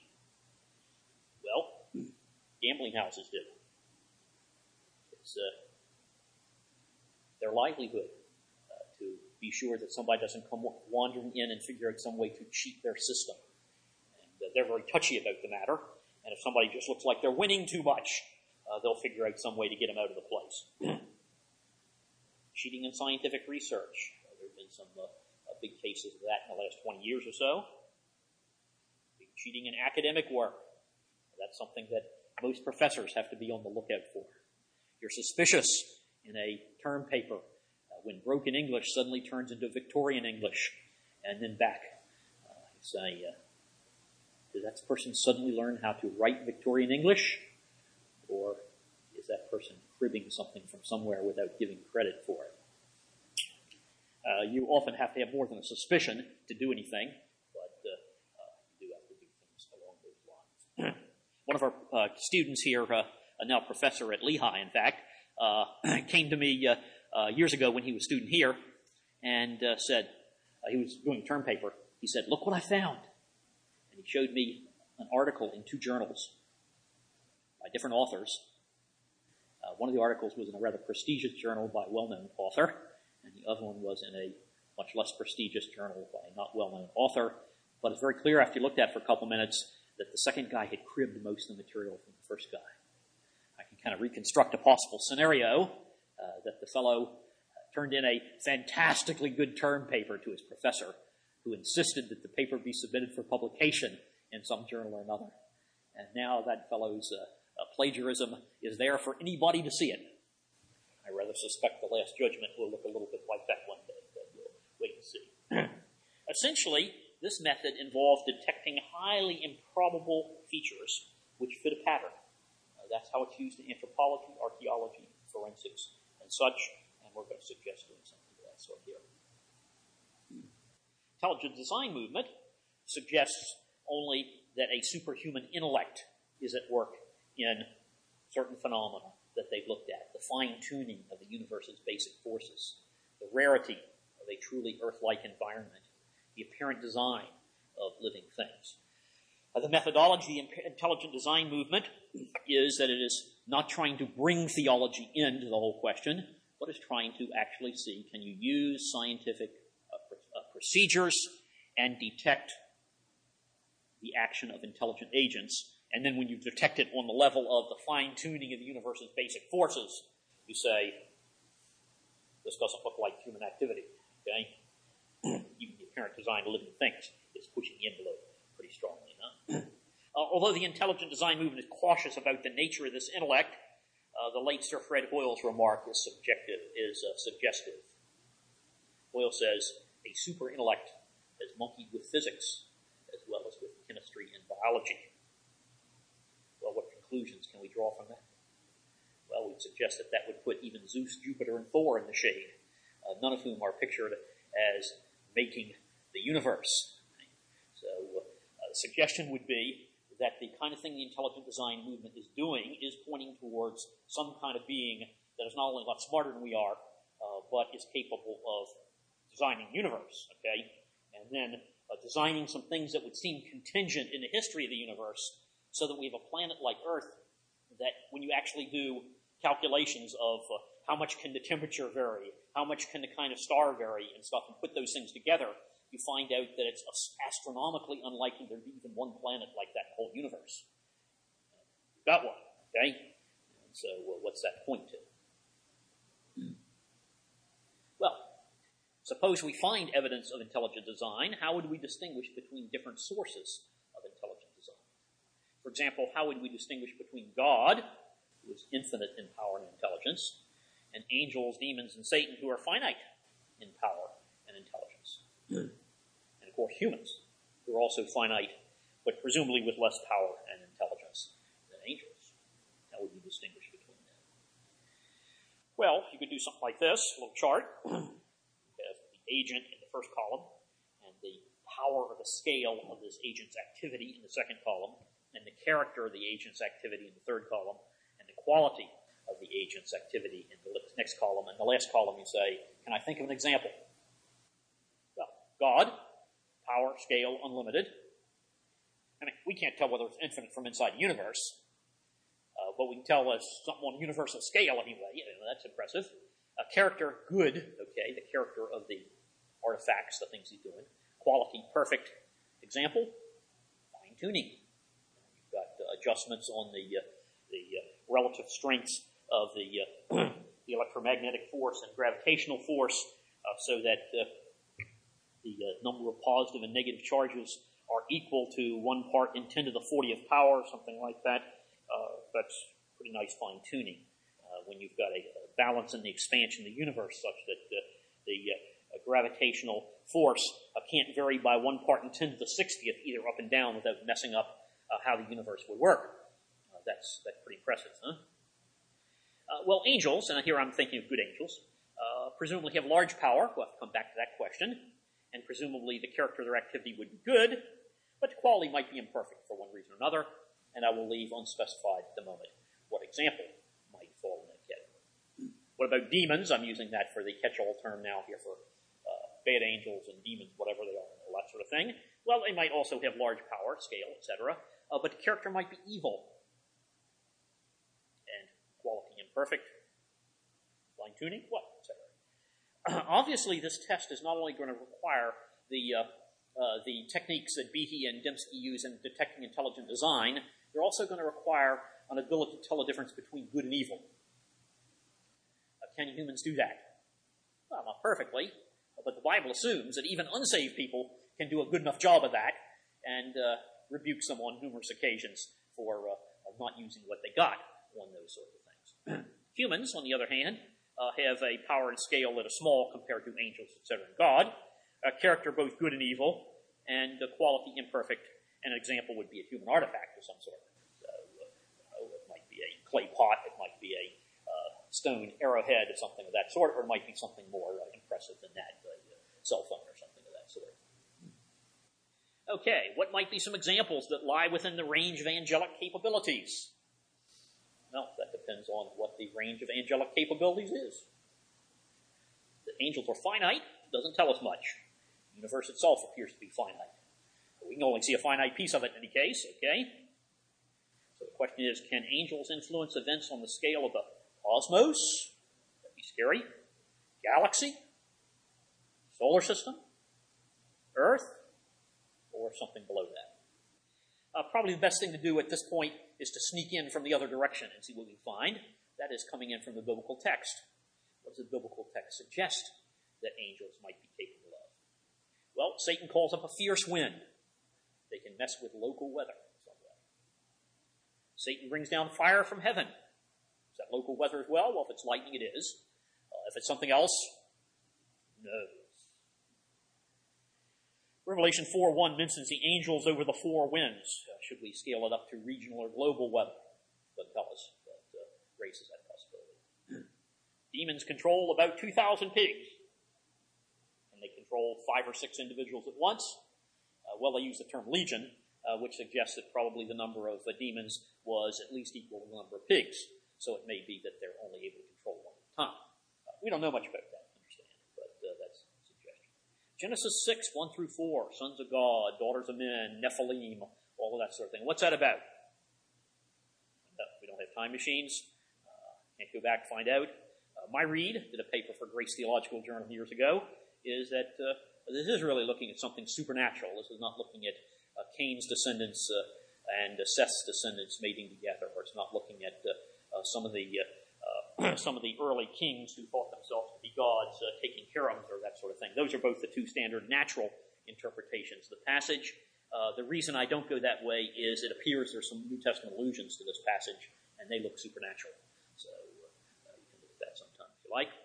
Well, gambling houses do. It's their livelihood, to be sure that somebody doesn't come wandering in and figure out some way to cheat their system. And they're very touchy about the matter, and if somebody just looks like they're winning too much, they'll figure out some way to get them out of the place. Cheating in scientific research. There have been some big cases of that in the last 20 years or so. Cheating in academic work. That's something that most professors have to be on the lookout for. You're suspicious in a term paper when broken English suddenly turns into Victorian English, and then back. You say, did that person suddenly learn how to write Victorian English? Or is that person cribbing something from somewhere without giving credit for it? You often have to have more than a suspicion to do anything, but you do have to do things along those lines. One of our students here, now a professor at Lehigh, in fact, came to me years ago when he was a student here and said, he was doing a term paper, he said, "Look what I found." And he showed me an article in 2 journals by different authors. One of the articles was in a rather prestigious journal by a well-known author, and the other one was in a much less prestigious journal by a not well-known author. But it's very clear after you looked at it for a couple minutes that the second guy had cribbed most of the material from the first guy. I can kind of reconstruct a possible scenario that the fellow turned in a fantastically good term paper to his professor, who insisted that the paper be submitted for publication in some journal or another. And now that fellow's plagiarism is there for anybody to see it. I rather suspect the Last Judgment will look a little bit like that one day, but we'll wait and see. Essentially, this method involves detecting highly improbable features which fit a pattern. That's how it's used in anthropology, archaeology, forensics, and such, and we're going to suggest doing something of that sort here. Intelligent design movement suggests only that a superhuman intellect is at work in certain phenomena that they've looked at, the fine-tuning of the universe's basic forces, the rarity of a truly Earth-like environment, the apparent design of living things. The methodology in intelligent design movement is that it is not trying to bring theology into the whole question, but is trying to actually see, can you use scientific procedures and detect the action of intelligent agents. And then when you detect it on the level of the fine-tuning of the universe's basic forces, you say, this doesn't look like human activity, okay? Even the apparent design of living things is pushing the envelope pretty strongly, huh? Although the intelligent design movement is cautious about the nature of this intellect, the late Sir Fred Hoyle's remark is suggestive. Hoyle says, a super intellect has monkeyed with physics as well as with chemistry and biology. Well, what conclusions can we draw from that? Well, we'd suggest that that would put even Zeus, Jupiter, and Thor in the shade, none of whom are pictured as making the universe. So the suggestion would be that the kind of thing the intelligent design movement is doing is pointing towards some kind of being that is not only a lot smarter than we are, but is capable of designing the universe, okay? And then designing some things that would seem contingent in the history of the universe so that we have a planet like Earth that when you actually do calculations of how much can the temperature vary, how much can the kind of star vary and stuff, and put those things together, you find out that it's astronomically unlikely there to be even one planet like that in the whole universe. Got one, okay? And so what's that point to? Well, suppose we find evidence of intelligent design, how would we distinguish between different sources of intelligent design? For example, how would we distinguish between God, who is infinite in power and intelligence, and angels, demons, and Satan, who are finite in power and intelligence? And of course, humans, who are also finite, but presumably with less power and intelligence than angels. How would we distinguish between them? Well, you could do something like this, a little chart. You have the agent in the first column, and the power or the scale of this agent's activity in the second column, and the character of the agent's activity in the third column, and the quality of the agent's activity in the next column. And the last column you say, can I think of an example? Well, God, power, scale, unlimited. I mean, we can't tell whether it's infinite from inside the universe, but we can tell something on universal scale anyway. You know, that's impressive. Character, good, okay, the character of the artifacts, the things he's doing. Quality, perfect. Example, fine-tuning. You've got adjustments on the relative strengths of the electromagnetic force and gravitational force so that the number of positive and negative charges are equal to 1 part in 10 to the 40th power, something like that. That's pretty nice fine-tuning. When you've got a balance in the expansion of the universe such that the gravitational force can't vary by 1 part in 10 to the 60th, either up and down, without messing up how the universe would work. That's pretty impressive, huh? Well, angels, and here I'm thinking of good angels, presumably have large power. We'll have to come back to that question. And presumably the character of their activity would be good, but the quality might be imperfect for one reason or another, and I will leave unspecified at the moment what example might fall in that category. What about demons? I'm using that for the catch-all term now here for bad angels and demons, whatever they are, and all that sort of thing. Well, they might also have large power, scale, etc., but the character might be evil and quality imperfect, fine-tuning, what, etc. Obviously, this test is not only going to require the techniques that Behe and Dembski use in detecting intelligent design, they're also going to require an ability to tell the difference between good and evil. Can humans do that? Well, not perfectly, but the Bible assumes that even unsaved people can do a good enough job of that and rebukes them on numerous occasions for not using what they got on those sorts of things. Humans, on the other hand, have a power and scale that is small compared to angels, etc., and God. A character both good and evil, and the quality imperfect. An example would be a human artifact of some sort. So, it might be a clay pot, it might be a stone arrowhead or something of that sort, or it might be something more impressive than that, a cell phone or something of that sort. Okay, what might be some examples that lie within the range of angelic capabilities? Well, that depends on what the range of angelic capabilities is. The angels are finite, doesn't tell us much. The universe itself appears to be finite. We can only see a finite piece of it in any case, okay? So the question is, can angels influence events on the scale of the cosmos? That'd be scary. Galaxy? Solar system? Earth? Or something below that? Probably the best thing to do at this point is to sneak in from the other direction and see what we find. That is coming in from the biblical text. What does the biblical text suggest that angels might be capable of? Well, Satan calls up a fierce wind. They can mess with local weather in some way. Satan brings down fire from heaven. Is that local weather as well? Well, if it's lightning, it is. If it's something else, no. Revelation 4:1 mentions the angels over the 4 winds. Should we scale it up to regional or global weather? Doesn't tell us, but raises that possibility. Demons control about 2,000 pigs. And they control 5 or 6 individuals at once. Well, they use the term legion, which suggests that probably the number of demons was at least equal to the number of pigs. So it may be that they're only able to control one at a time. We don't know much about that, understand, but that's a suggestion. Genesis 6, 1 through 4, sons of God, daughters of men, Nephilim, all of that sort of thing. What's that about? We don't have time machines. Can't go back and find out. My read, did a paper for Grace Theological Journal years ago, is that this is really looking at something supernatural. This is not looking at Cain's descendants and Seth's descendants mating together, or it's not looking at some of the early kings who thought themselves to be gods taking harems or that sort of thing. Those are both the 2 standard natural interpretations of the passage. The reason I don't go that way is it appears there's some New Testament allusions to this passage, and they look supernatural. So you can look at that sometime if you like.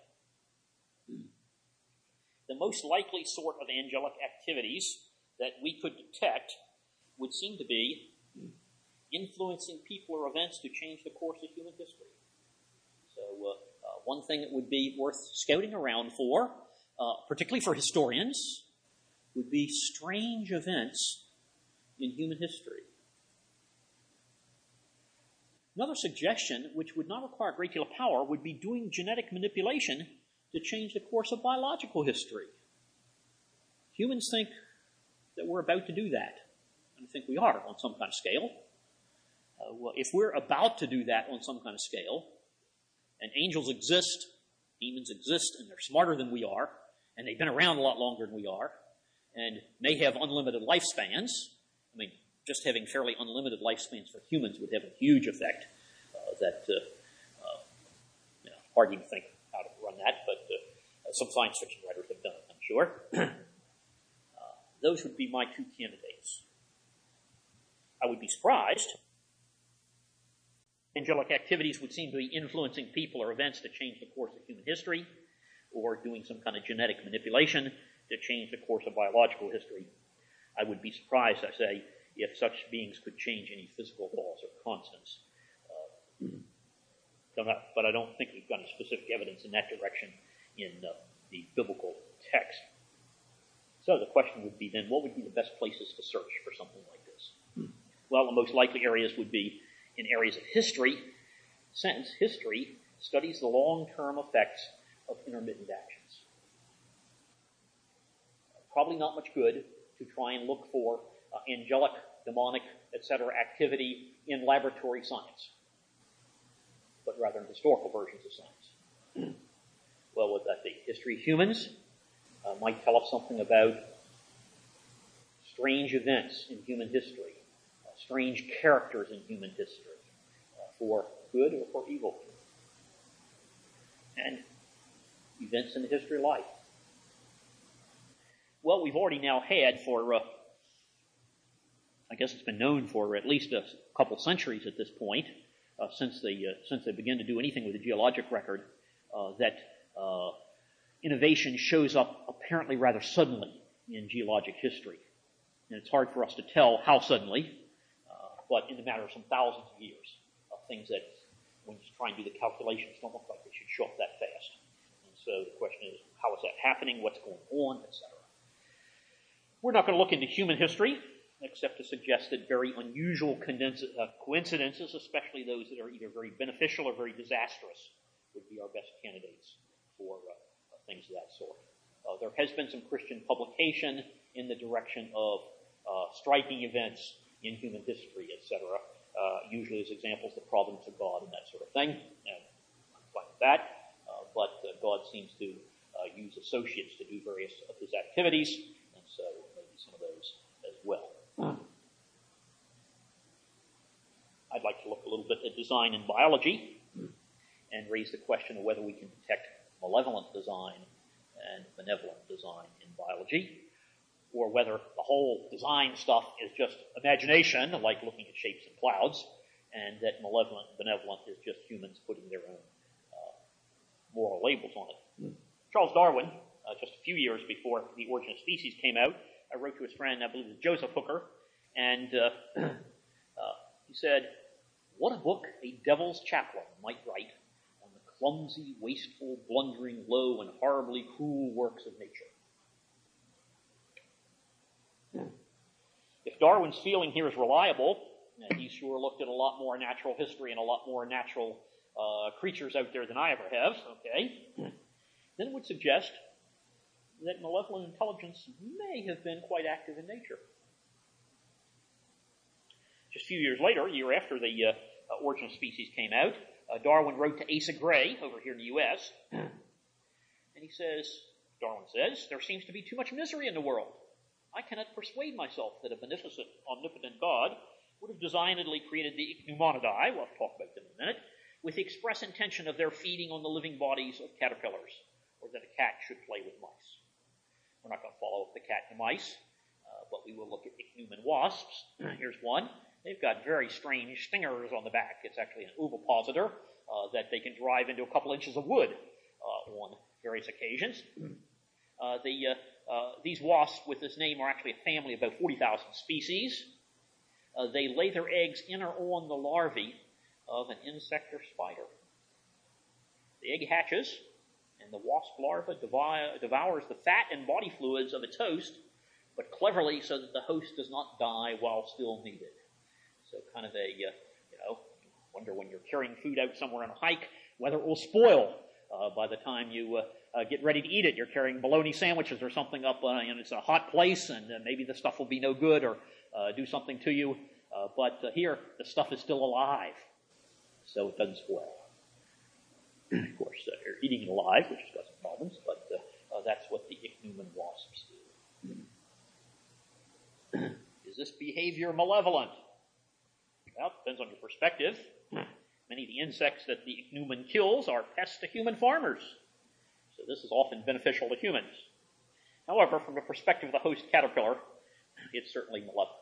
The most likely sort of angelic activities that we could detect would seem to be influencing people or events to change the course of human history. So one thing that would be worth scouting around for, particularly for historians, would be strange events in human history. Another suggestion, which would not require a great deal of power, would be doing genetic manipulation to change the course of biological history. Humans think that we're about to do that. And I think we are on some kind of scale. Well, if we're about to do that on some kind of scale, and angels exist Demons exist, and they're smarter than we are, and they've been around a lot longer than we are, and may have unlimited lifespans. I mean, just having fairly unlimited lifespans for humans would have a huge effect hard to even think how to run that, but some science fiction writers have done it, I'm sure. Those would be my two candidates. I would be surprised. Angelic activities would seem to be influencing people or events to change the course of human history, or doing some kind of genetic manipulation to change the course of biological history. I would be surprised, I say, if such beings could change any physical laws or constants. But I don't think we've got any specific evidence in that direction in the biblical text. So the question would be then, what would be the best places to search for something like this? Well, the most likely areas would be in areas of history, since history studies the long-term effects of intermittent actions. Probably not much good to try and look for angelic, demonic, etc. activity in laboratory science, but rather in historical versions of science. Well, would that be? History of humans might tell us something about strange events in human history, strange characters in human history, for good or for evil, and events in the history of life. Well, we've already now had for, I guess it's been known for at least a couple centuries at this point, since they began to do anything with the geologic record, that innovation shows up apparently rather suddenly in geologic history. And it's hard for us to tell how suddenly, but in the matter of some thousands of years, things that, when you try and do the calculations, don't look like they should show up that fast. And so the question is, how is that happening? What's going on, etc. We're not going to look into human history, except to suggest that very unusual coincidences, especially those that are either very beneficial or very disastrous, would be our best candidates for things of that sort. There has been some Christian publication in the direction of striking events in human history, etc., usually as examples of the providence of God and that sort of thing. And I'm fine with that, but God seems to use associates to do various of his activities, and so maybe some of those as well. I'd like to look a little bit at design in biology and raise the question of whether we can detect malevolent design and benevolent design in biology, or whether the whole design stuff is just imagination, like looking at shapes in clouds, and that malevolent and benevolent is just humans putting their own moral labels on it. Charles Darwin, just a few years before The Origin of Species came out, I wrote to his friend, I believe it was Joseph Hooker, and he said, "What a book a devil's chaplain might write on the clumsy, wasteful, blundering, low, and horribly cruel works of nature." If Darwin's feeling here is reliable, and he sure looked at a lot more natural history and a lot more natural creatures out there than I ever have, okay, then it would suggest that malevolent intelligence may have been quite active in nature. Just a few years later, a year after the Origin of Species came out, Darwin wrote to Asa Gray over here in the U.S., and he says, Darwin says, "There seems to be too much misery in the world. I cannot persuade myself that a beneficent, omnipotent God would have designedly created the Ichneumonidae, we'll talk about them in a minute, with the express intention of their feeding on the living bodies of caterpillars, or that a cat should play with mice." We're not going to follow up the cat and mice, but we will look at ichneumon wasps. Here's one. They've got very strange stingers on the back. It's actually an ovipositor that they can drive into a couple inches of wood on various occasions. These wasps with this name are actually a family of about 40,000 species. They lay their eggs in or on the larvae of an insect or spider. The egg hatches, and the wasp larva devours the fat and body fluids of its host, but cleverly so that the host does not die while still needed. So kind of a, wonder when you're carrying food out somewhere on a hike, whether it will spoil by the time you get ready to eat it. You're carrying bologna sandwiches or something up, and it's a hot place, and maybe the stuff will be no good or do something to you. But here, the stuff is still alive, so it doesn't spoil. Of course, they're eating it alive, which has got some problems, but that's what the ichneumon wasps do. Is this behavior malevolent? Well, it depends on your perspective. Many of the insects that the ichneumon kills are pests to human farmers. So this is often beneficial to humans. However, from the perspective of the host caterpillar, it's certainly malevolent.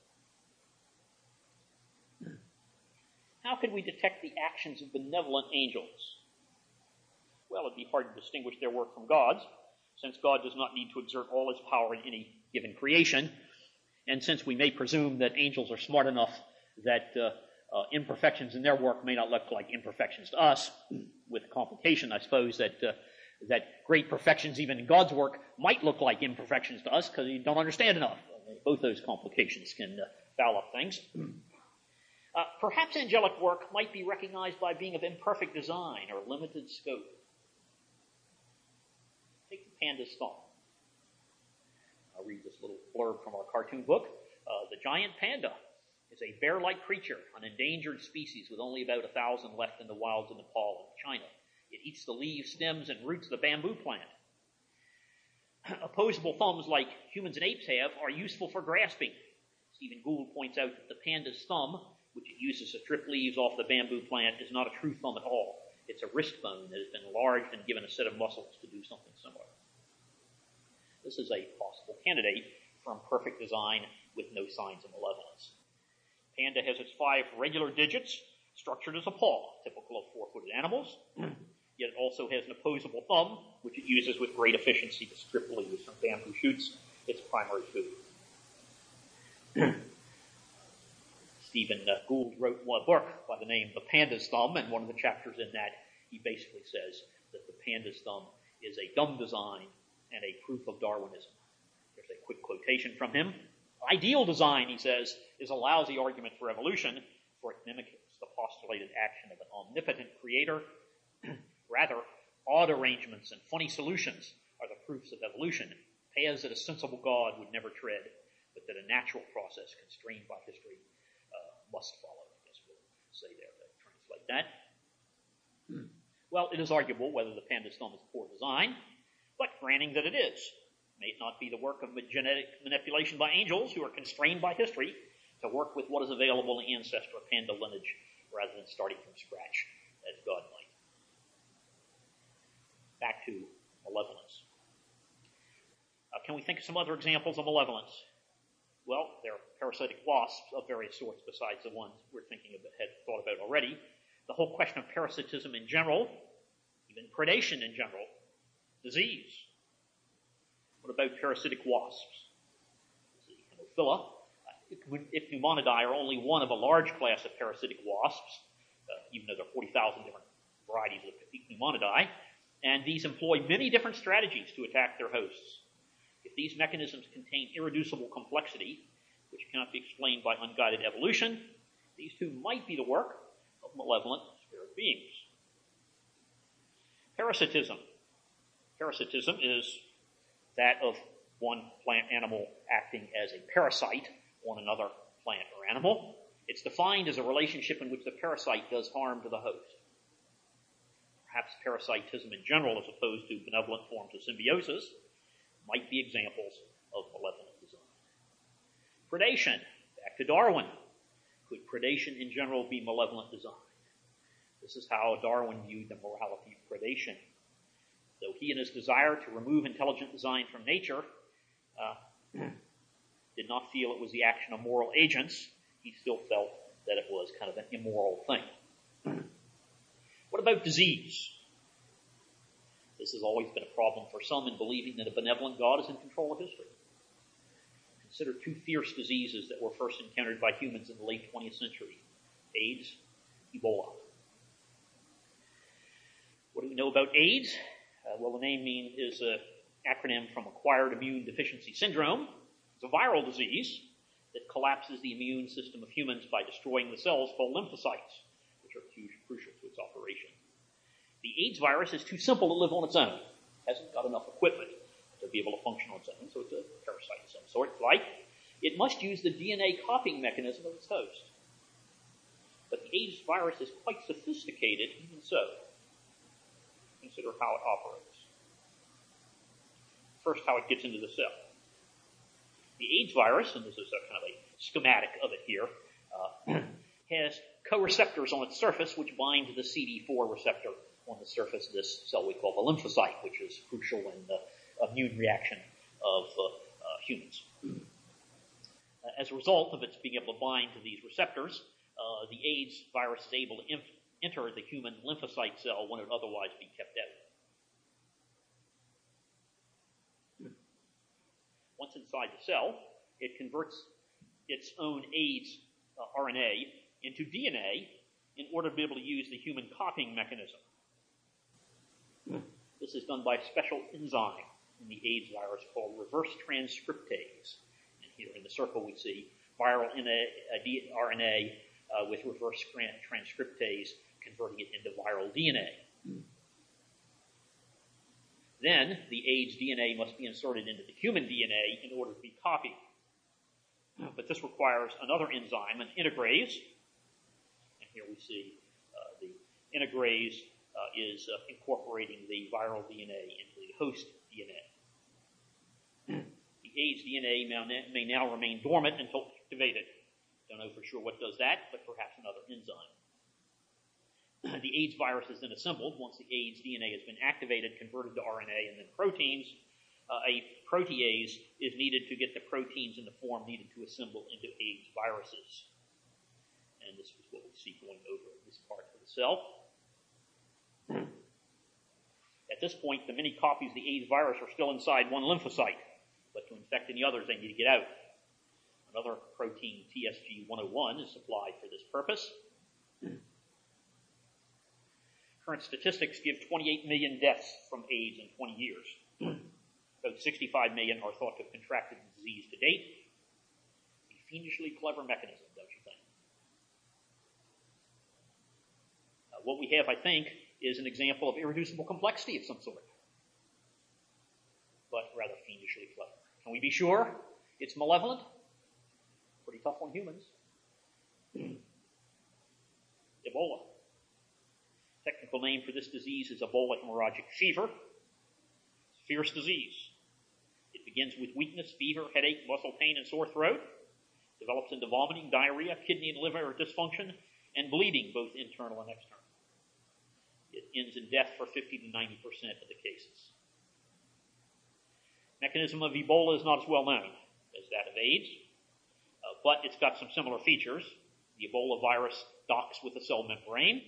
How can we detect the actions of benevolent angels? Well, it'd be hard to distinguish their work from God's, since God does not need to exert all his power in any given creation, and since we may presume that angels are smart enough that imperfections in their work may not look like imperfections to us, with the complication, I suppose, that great perfections even in God's work might look like imperfections to us because you don't understand enough. Both those complications can foul up things. Perhaps angelic work might be recognized by being of imperfect design or limited scope. Take the panda's thumb. I'll read this little blurb from our cartoon book. The giant panda is a bear-like creature, an endangered species with only about 1,000 left in the wilds of Nepal and China. It eats the leaves, stems, and roots of the bamboo plant. Opposable thumbs like humans and apes have are useful for grasping. Stephen Gould points out that the panda's thumb, which it uses to strip leaves off the bamboo plant, is not a true thumb at all. It's a wrist bone that has been enlarged and given a set of muscles to do something similar. This is a possible candidate for imperfect design with no signs of malevolence. Panda has its 5 regular digits structured as a paw, typical of 4-footed animals. Yet it also has an opposable thumb, which it uses with great efficiency to strip leaves from bamboo shoots, its primary food. Stephen Gould wrote a book by the name The Panda's Thumb, and one of the chapters in that, he basically says that the panda's thumb is a dumb design and a proof of Darwinism. There's a quick quotation from him. Ideal design, he says, is a lousy argument for evolution, for it mimics the postulated action of an omnipotent creator. Rather, odd arrangements and funny solutions are the proofs of evolution, paths that a sensible God would never tread, but that a natural process constrained by history must follow. I guess we'll say there to translate that. Well, it is arguable whether the panda's thumb is poor design, but granting that it is, may it not be the work of genetic manipulation by angels who are constrained by history to work with what is available in the ancestral panda lineage rather than starting from scratch, as God might. Back to malevolence. Can we think of some other examples of malevolence? Well, there are parasitic wasps of various sorts besides the ones we're thinking of, had thought about already. The whole question of parasitism in general, even predation in general, disease. What about parasitic wasps? The Haemophila. Ichneumonidae are only one of a large class of parasitic wasps, even though there are 40,000 different varieties of Ichneumonidae, and these employ many different strategies to attack their hosts. If these mechanisms contain irreducible complexity, which cannot be explained by unguided evolution, these too might be the work of malevolent spirit beings. Parasitism. Parasitism is that of one plant animal acting as a parasite on another plant or animal. It's defined as a relationship in which the parasite does harm to the host. Perhaps parasitism in general, as opposed to benevolent forms of symbiosis, might be examples of malevolent design. Predation. Back to Darwin. Could predation in general be malevolent design? This is how Darwin viewed the morality of predation. Though he, in his desire to remove intelligent design from nature, did not feel it was the action of moral agents, he still felt that it was kind of an immoral thing. What about disease? This has always been a problem for some in believing that a benevolent God is in control of history. Consider 2 fierce diseases that were first encountered by humans in the late 20th century: AIDS, Ebola. What do we know about AIDS? Well, the name is an acronym from Acquired Immune Deficiency Syndrome. It's a viral disease that collapses the immune system of humans by destroying the cells called lymphocytes, which are crucial to its operation. The AIDS virus is too simple to live on its own. It hasn't got enough equipment to be able to function on its own, so it's a parasite of some sort. Like, it must use the DNA copying mechanism of its host. But the AIDS virus is quite sophisticated, even so. consider how it operates. First, how it gets into the cell. The AIDS virus, and this is a kind of a schematic of it here, has co-receptors on its surface which bind to the CD4 receptor on the surface of this cell we call the lymphocyte, which is crucial in the immune reaction of humans. As a result of its being able to bind to these receptors, the AIDS virus is able to enter the human lymphocyte cell when it would otherwise be kept out. Once inside the cell, it converts its own AIDS RNA into DNA in order to be able to use the human copying mechanism. This is done by a special enzyme in the AIDS virus called reverse transcriptase. And here in the circle we see viral RNA with reverse transcriptase converting it into viral DNA. Then the AIDS DNA must be inserted into the human DNA in order to be copied. But this requires another enzyme, an integrase. And here we see the integrase is incorporating the viral DNA into the host DNA. The AIDS DNA may now remain dormant until activated. Don't know for sure what does that, but perhaps another enzyme. The AIDS virus is then assembled. Once the AIDS DNA has been activated, converted to RNA, and then proteins, a protease is needed to get the proteins in the form needed to assemble into AIDS viruses. And this is what we see going over in this part of the cell. At this point, the many copies of the AIDS virus are still inside one lymphocyte, but to infect any others, they need to get out. Another protein, TSG101, is supplied for this purpose. Current statistics give 28 million deaths from AIDS in 20 years. About 65 million are thought to have contracted the disease to date. A fiendishly clever mechanism, don't you think? What we have, I think, is an example of irreducible complexity of some sort, but rather fiendishly clever. Can we be sure it's malevolent? Pretty tough on humans. Ebola. Technical name for this disease is Ebola hemorrhagic fever. It's a fierce disease. It begins with weakness, fever, headache, muscle pain, and sore throat. Develops into vomiting, diarrhea, kidney and liver dysfunction, and bleeding, both internal and external. It ends in death for 50 to 90% of the cases. Mechanism of Ebola is not as well known as that of AIDS, but it's got some similar features. The Ebola virus docks with the cell membrane.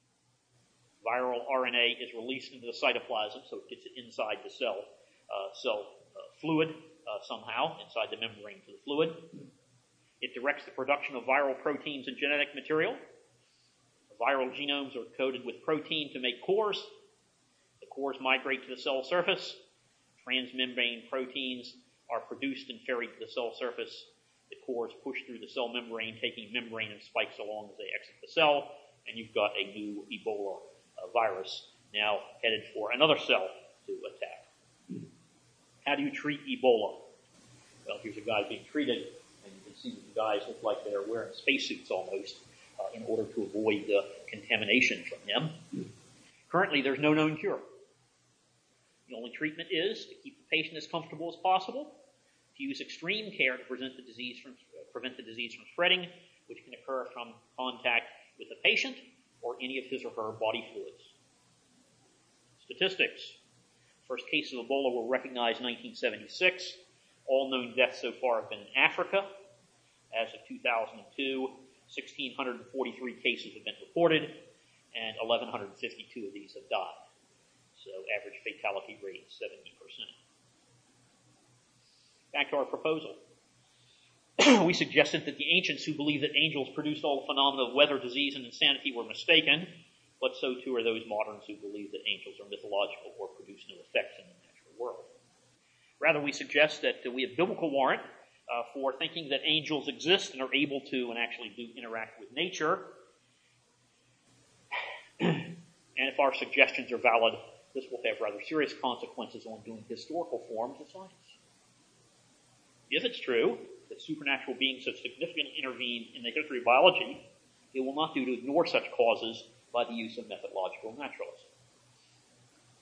Viral RNA is released into the cytoplasm, so it gets it inside the cell fluid somehow, inside the membrane to the fluid. It directs the production of viral proteins and genetic material. The viral genomes are coated with protein to make cores. The cores migrate to the cell surface. Transmembrane proteins are produced and ferried to the cell surface. The cores push through the cell membrane, taking membrane and spikes along as they exit the cell, and you've got a new Ebola virus now headed for another cell to attack. How do you treat Ebola? Well, here's a guy being treated, and you can see that the guys look like they're wearing spacesuits almost in order to avoid contamination from them. Currently, there's no known cure. The only treatment is to keep the patient as comfortable as possible, to use extreme care to prevent the disease from spreading, which can occur from contact with the patient or any of his or her body fluids. Statistics. First cases of Ebola were recognized in 1976. All known deaths so far have been in Africa. As of 2002, 1,643 cases have been reported, and 1,152 of these have died. So average fatality rate is 70%. Back to our proposal. We suggested that the ancients who believed that angels produced all the phenomena of weather, disease, and insanity were mistaken, but so too are those moderns who believe that angels are mythological or produce no effects in the natural world. Rather, we suggest that we have biblical warrant for thinking that angels exist and are able to and actually do interact with nature. And if our suggestions are valid, this will have rather serious consequences on doing historical forms of science. If it's true that supernatural beings have significantly intervened in the history of biology, it will not do to ignore such causes by the use of methodological naturalism.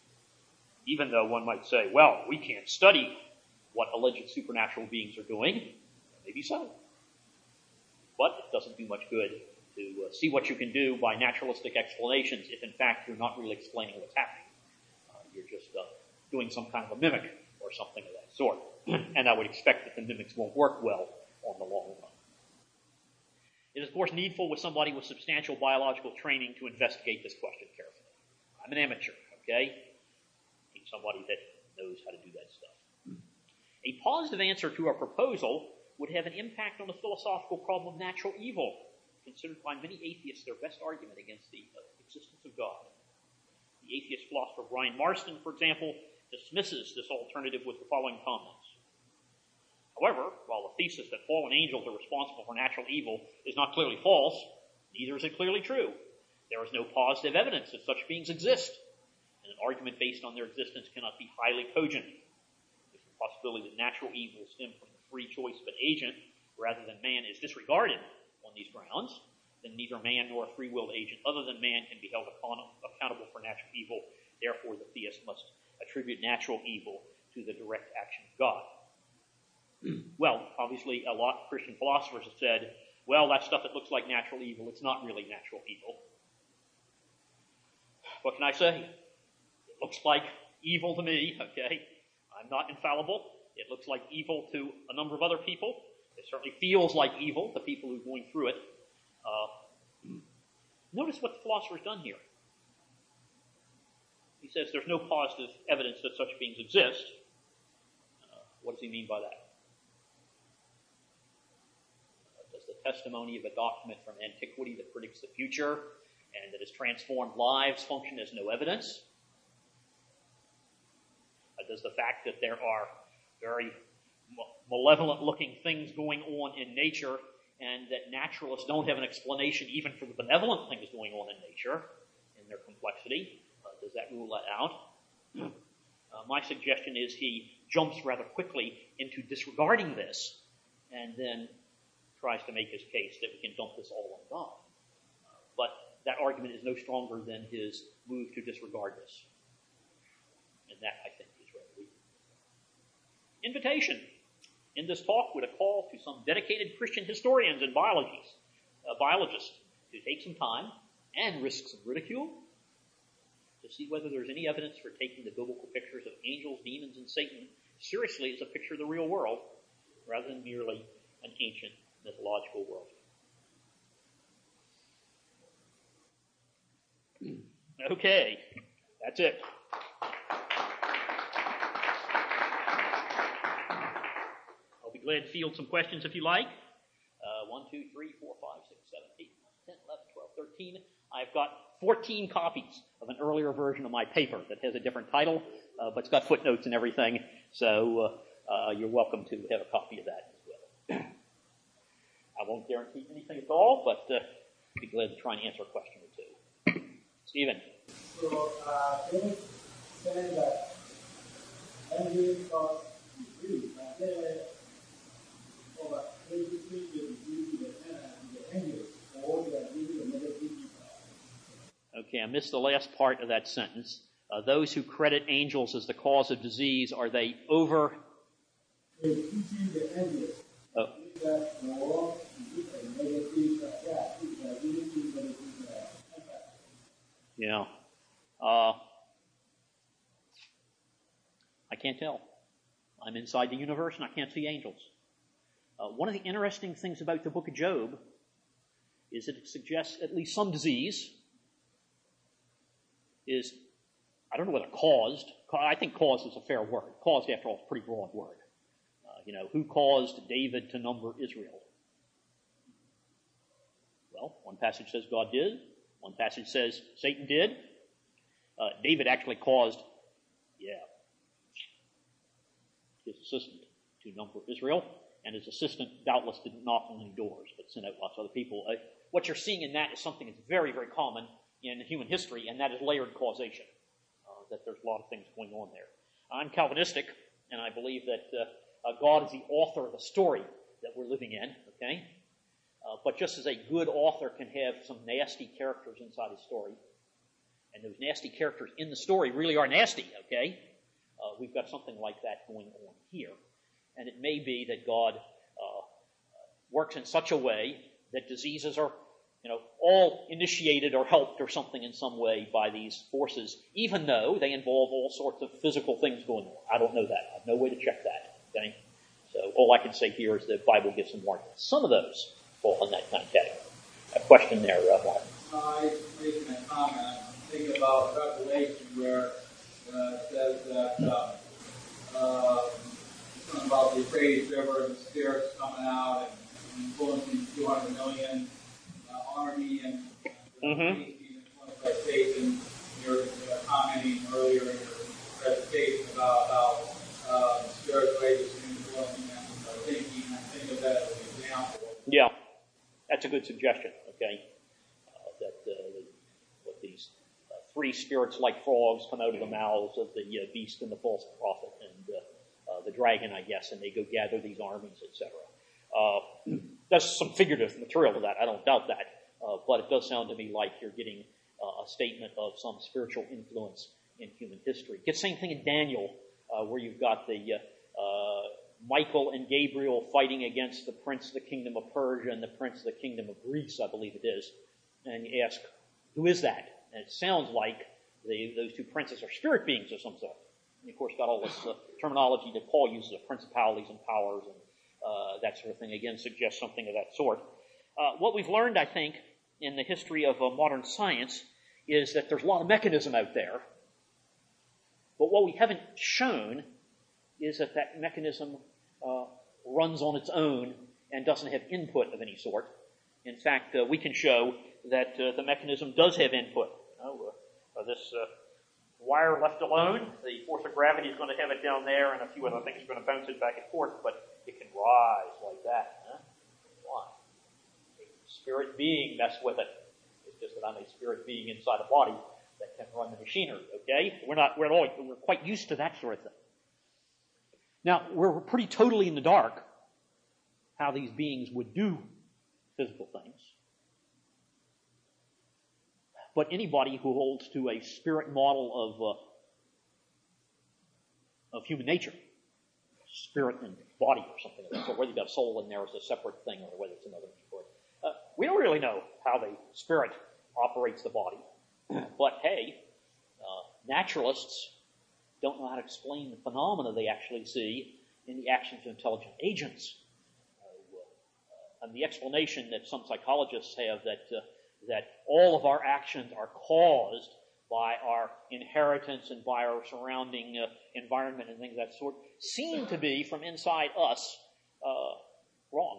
Even though one might say, well, we can't study what alleged supernatural beings are doing. Maybe so. But it doesn't do much good to see what you can do by naturalistic explanations if in fact you're not really explaining what's happening. You're just doing some kind of a mimic or something of that sort. And I would expect that the mimics won't work well on the long run. It is, of course, needful with somebody with substantial biological training to investigate this question carefully. I'm an amateur, okay? Need somebody that knows how to do that stuff. A positive answer to our proposal would have an impact on the philosophical problem of natural evil, considered by many atheists their best argument against the existence of God. The atheist philosopher Brian Marston, for example, dismisses this alternative with the following comments. However, while the thesis that fallen angels are responsible for natural evil is not clearly false, neither is it clearly true. There is no positive evidence that such beings exist, and an argument based on their existence cannot be highly cogent. If the possibility that natural evil stems from the free choice of an agent rather than man is disregarded on these grounds, then neither man nor a free-willed agent other than man can be held accountable for natural evil. Therefore, the theist must attribute natural evil to the direct action of God. Well, obviously, a lot of Christian philosophers have said, well, that stuff that looks like natural evil, it's not really natural evil. What can I say? It looks like evil to me, okay? I'm not infallible. It looks like evil to a number of other people. It certainly feels like evil to people who are going through it. Notice what the philosopher's done here. He says there's no positive evidence that such beings exist. What does he mean by that? Does the testimony of a document from antiquity that predicts the future and that has transformed lives function as no evidence? Does the fact that there are very malevolent-looking things going on in nature and that naturalists don't have an explanation even for the benevolent things going on in nature in their complexity, does that rule that out? My suggestion is he jumps rather quickly into disregarding this and then tries to make his case that we can dump this all on God. But that argument is no stronger than his move to disregard this. And that, I think, is rather weak. Invitation. In this talk with a call to some dedicated Christian historians and biologists to take some time and risk some ridicule to see whether there's any evidence for taking the biblical pictures of angels, demons, and Satan seriously as a picture of the real world rather than merely an ancient mythological world. Okay, that's it. I'll be glad to field some questions if you like. 1, 2, 3, 4, 5, 6, 7, 8, 9, 10, 11, 12, 13. I've got 14 copies of an earlier version of my paper that has a different title, but it's got footnotes and everything, so you're welcome to have a copy of that as well. I won't guarantee anything at all, but I'd be glad to try and answer a question or two. Stephen. So, they say that angels are free, but they over 23 years the angels, or they are giving the negative. Okay, I missed the last part of that sentence. Those who credit angels as the cause of disease, are they over? They're teaching the angels. Oh. That more negative that Yeah. I can't tell. I'm inside the universe and I can't see angels. One of the interesting things about the book of Job is that it suggests at least some disease is, I don't know whether caused. I think caused is a fair word. Caused, after all, is a pretty broad word. Who caused David to number Israel? Well, one passage says God did. One passage says Satan did. David actually caused, his assistant to number Israel, and his assistant doubtless didn't knock on any doors, but sent out lots of other people. What you're seeing in that is something that's very, very common in human history, and that is layered causation, that there's a lot of things going on there. I'm Calvinistic, and I believe that God is the author of the story that we're living in, okay? But just as a good author can have some nasty characters inside his story, and those nasty characters in the story really are nasty, okay? we've got something like that going on here. And it may be that God works in such a way that diseases are, all initiated or helped or something in some way by these forces, even though they involve all sorts of physical things going on. I don't know that. I have no way to check that. Okay? So all I can say here is the Bible gives some warning. Some of those fall in that kind of category. A question there, Martin. I making a comment. I'm thinking about Revelation where it says that something about the Euphrates River and the spirits coming out and influencing 200 million army and being influenced by Satan. You were commenting earlier in your presentation about how spiritual agents influencing them thinking. I think of that as an example. Yeah, that's a good suggestion. Okay, what these three spirits like frogs come out of the mouths of the beast and the false prophet and the dragon, I guess, and they go gather these armies, etc. There's some figurative material to that. I don't doubt that. But it does sound to me like you're getting a statement of some spiritual influence in human history. Get the same thing in Daniel, where you've got the Michael and Gabriel fighting against the prince of the kingdom of Persia and the prince of the kingdom of Greece, I believe it is. And you ask, who is that? And it sounds like those two princes are spirit beings of some sort. And of course, got all this terminology that Paul uses of principalities and powers and that sort of thing. Again, suggests something of that sort. What we've learned, I think, in the history of modern science is that there's a lot of mechanism out there. But what we haven't shown is that that mechanism runs on its own and doesn't have input of any sort. In fact, we can show that the mechanism does have input. This wire left alone, the force of gravity is going to have it down there, and a few other things are going to bounce it back and forth, but it can rise like that. Huh? Why? Spirit being mess with it. It's just that I'm a spirit being inside a body that can run the machinery, okay? We're quite used to that sort of thing. Now, we're pretty totally in the dark how these beings would do physical things. But anybody who holds to a spirit model of human nature, spirit and body or something like that, so whether you've got a soul in there as a separate thing or whether it's another name for it, we don't really know how the spirit operates the body. But hey, naturalists don't know how to explain the phenomena they actually see in the actions of intelligent agents. And the explanation that some psychologists have that all of our actions are caused by our inheritance and by our surrounding environment and things of that sort seem to be, from inside us, wrong.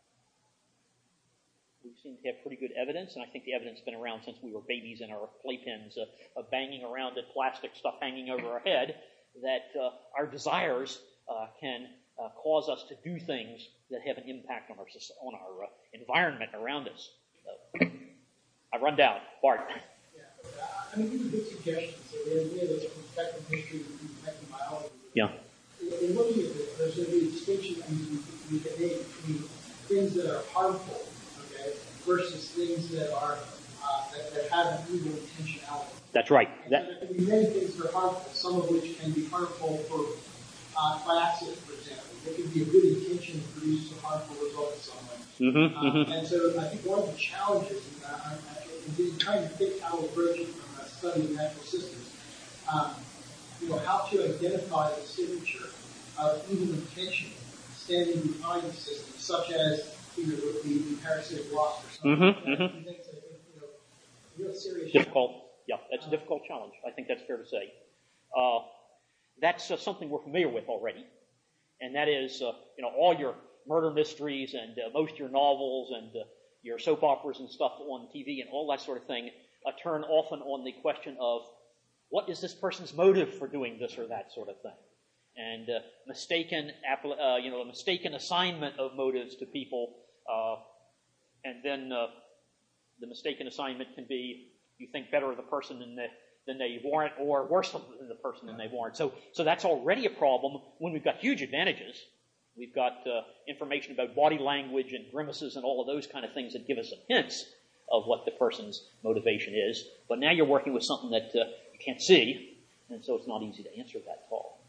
We seem to have pretty good evidence, and I think the evidence has been around since we were babies in our playpens, banging around at plastic stuff hanging over our head, that our desires can cause us to do things that have an impact on our environment around us. I run down. Bart. Yeah. I mean, these are good suggestions. So the idea that from technical history to technobiology. Yeah. In looking at this, there's going to be a distinction we can make between things that are harmful, okay, versus things that are that have an evil intentionality. That's right. So there can be many things that are harmful, some of which can be harmful by accident, for example. There can be a good intention to produce a harmful result in some way. And so I think one of the challenges in trying to think how to approach it from a study of natural systems, how to identify the signature of evil intention standing behind the system, such as the parasitic wasp or something. That's a real serious difficult. Yeah, that's a difficult challenge. I think that's fair to say. That's something we're familiar with already, and that is, all your murder mysteries and most of your novels and your soap operas and stuff on TV and all that sort of thing turn often on the question of what is this person's motive for doing this or that sort of thing, and mistaken assignment of motives to people, and then the mistaken assignment can be you think better of the person than they warrant, or worse than the person than they warrant. So that's already a problem when we've got huge advantages. We've got information about body language and grimaces and all of those kind of things that give us some hints of what the person's motivation is. But now you're working with something that you can't see, and so it's not easy to answer that call.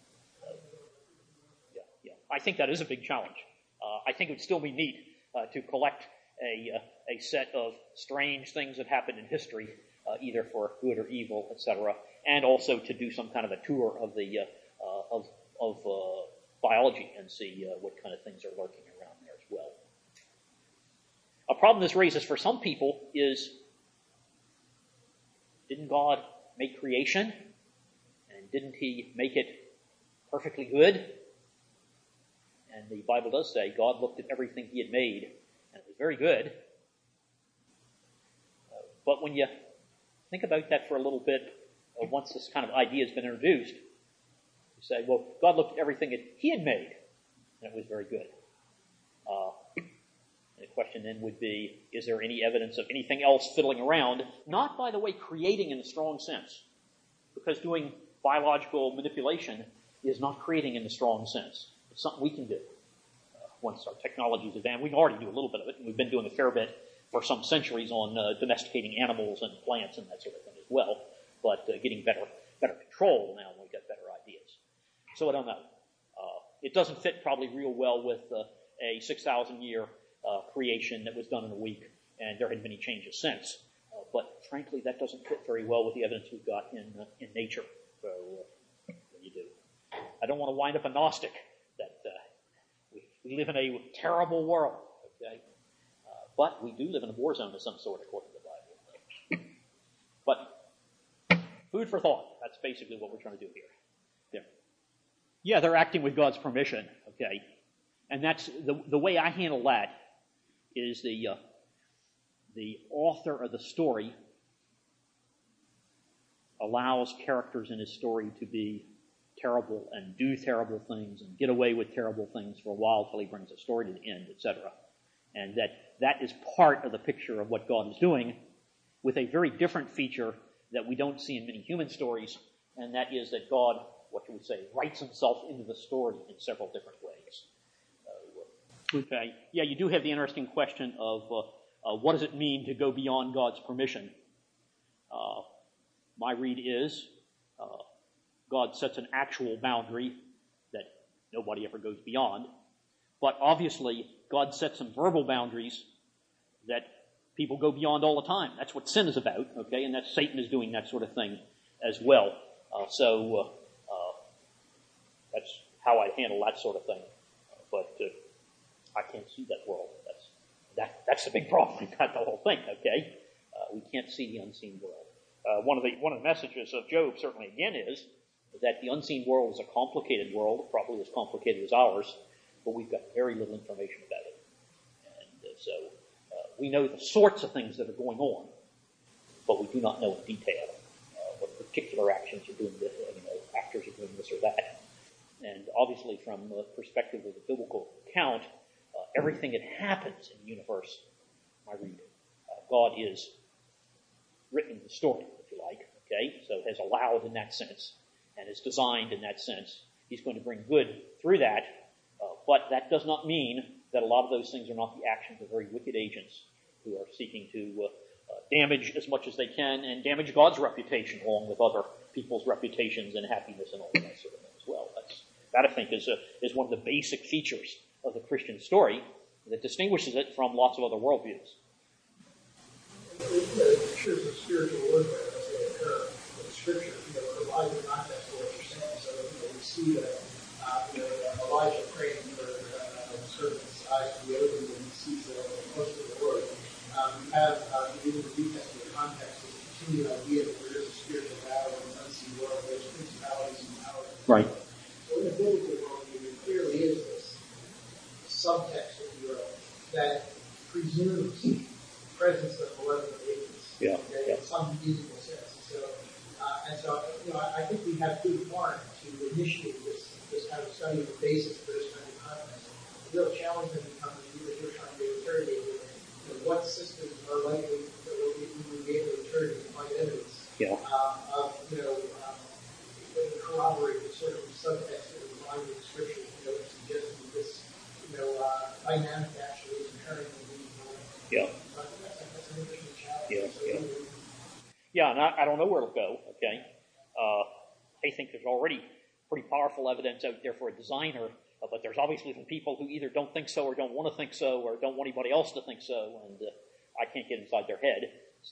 I think that is a big challenge. I think it would still be neat to collect a set of strange things that happened in history, either for good or evil, etc., and also to do some kind of a tour of the of biology and see what kind of things are lurking around there as well. A problem this raises for some people is, didn't God make creation? And didn't he make it perfectly good? And the Bible does say God looked at everything he had made, and it was very good. But when you think about that for a little bit, once this kind of idea has been introduced, you say, well, God looked at everything that he had made, and it was very good. And the question then would be, is there any evidence of anything else fiddling around? Not, by the way, creating in a strong sense, because doing biological manipulation is not creating in the strong sense. It's something we can do once our technology is advanced. We can already do a little bit of it, and we've been doing a fair bit for some centuries on domesticating animals and plants and that sort of thing as well, but getting better control now when we get better ideas. So I don't know. It doesn't fit probably real well with a 6,000-year creation that was done in a week, and there hadn't been any changes since. But frankly, that doesn't fit very well with the evidence we've got in nature. So what do you do? I don't want to wind up a Gnostic that we live in a terrible world. Okay, but we do live in a war zone of some sort, according to the Bible. But food for thought. That's basically what we're trying to do here. Yeah, they're acting with God's permission. Okay, and that's the way I handle that. Is the author of the story allows characters in his story to be terrible and do terrible things and get away with terrible things for a while till he brings the story to the end, etc. And that is part of the picture of what God is doing, with a very different feature that we don't see in many human stories, and that is that God, what should we say, writes himself into the story in several different ways. Okay. Yeah, you do have the interesting question of what does it mean to go beyond God's permission? My read is God sets an actual boundary that nobody ever goes beyond. But obviously, God sets some verbal boundaries that people go beyond all the time. That's what sin is about, okay? And that Satan is doing that sort of thing as well. So that's how I handle that sort of thing. But I can't see that world. That's the big problem. We've got the whole thing, okay? We can't see the unseen world. One of the messages of Job certainly again is that the unseen world is a complicated world, probably as complicated as ours, but we've got very little information about it. And so we know the sorts of things that are going on, but we do not know in detail what particular actions are doing this, actors are doing this or that. And obviously from the perspective of the biblical account, everything that happens in the universe, I read, God is written the story, if you like, okay? So has allowed in that sense, and is designed in that sense. He's going to bring good through that, but that does not mean that a lot of those things are not the actions of very wicked agents who are seeking to damage as much as they can and damage God's reputation along with other people's reputations and happiness and all that sort of thing as well. That I think is one of the basic features of the Christian story that distinguishes it from lots of other worldviews. There's a spiritual warfare that's going to occur in the Scripture, provide the context for what you're saying. So, we see that, Elijah praying for servants' eyes to be opened and he sees most of the Lord. We have, in the New Testament context, this continued idea that there is a spiritual battle in the unseen world. There's principalities and powers. Right. So in the biblical worldview, there clearly is this subtext, if you will, that presumes the presence of malevolent agents. Yeah. In some musical sense. And so, I think we have good warrant to initiate this kind of study of the basis for this kind of context. The real challenge then becomes, because you're trying to interrogate what systems are likely that we will be able to interrogate and find evidence of, corroborate the sort of subtext that is lying in the Scripture, suggesting that this, dynamic actually is inherent in being born. Yeah. That's an interesting challenge. Yeah, and I don't know where it'll go, okay? I think there's already pretty powerful evidence out there for a designer But there's obviously some people who either don't think so or don't want to think so or don't want anybody else to think so, and I can't get inside their head. So,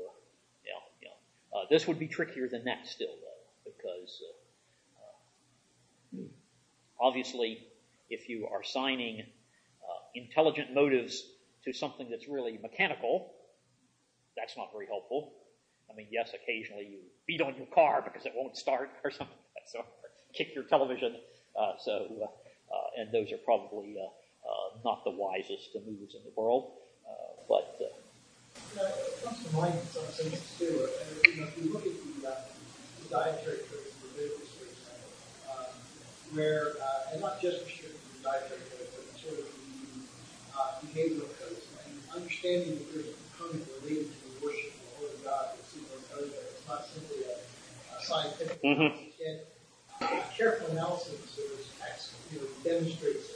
this would be trickier than that still, though, because obviously if you are assigning intelligent motives to something that's really mechanical, that's not very helpful. I mean, yes, occasionally you beat on your car because it won't start or something, so kick your television, and those are probably not the wisest moves in the world, but... it comes to mind in some sense, too. If you look at the dietary codes of Leviticus, for example, where, and not just restricted to the dietary codes, but sort of the behavioral codes, and understanding that there's a component related to the worship of the Holy God that's super imposed there. It's not simply a scientific process. Yet, careful analysis of this text, demonstrates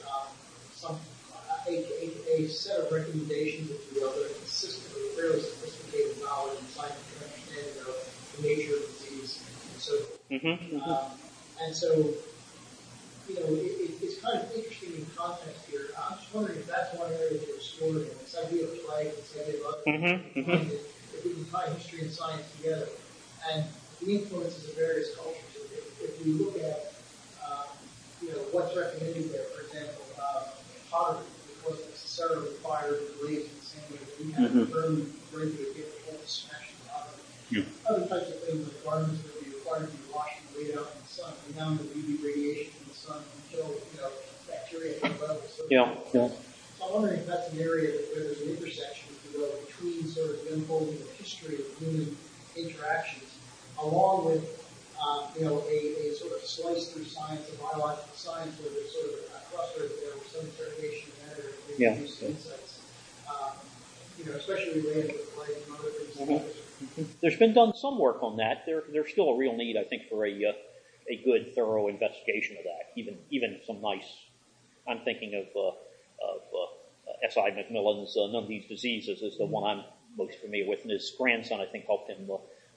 a set of recommendations, if you will, that are consistent with fairly sophisticated knowledge and scientific understanding of the nature of disease and so forth. And so, it's kind of interesting in context here. I'm just wondering if that's one area to explore. This idea of plague, this idea of other if we can tie history and science together, and the influences of various cultures. If we look at, what's recommended there, for example, pottery, which wasn't necessarily fired and glazed in the same way that we have burned to get the whole smash in pottery. Other types of things like garments that would be required to be washed and laid out in the sun. We now know UV radiation from the sun can kill, bacteria at the level. So I'm wondering if that's an area where there's an intersection, if you will, between sort of the unfolding of history of human interactions, along with a sort of slice through science, a biological science, where there's sort of a cluster there with some interrogation of matter and insights, especially related to plague and other things. There's been done some work on that. There's still a real need, I think, for a good, thorough investigation of that. Even some nice. I'm thinking of S.I. McMillan's None of These Diseases is the one I'm most familiar with, and his grandson, I think, helped him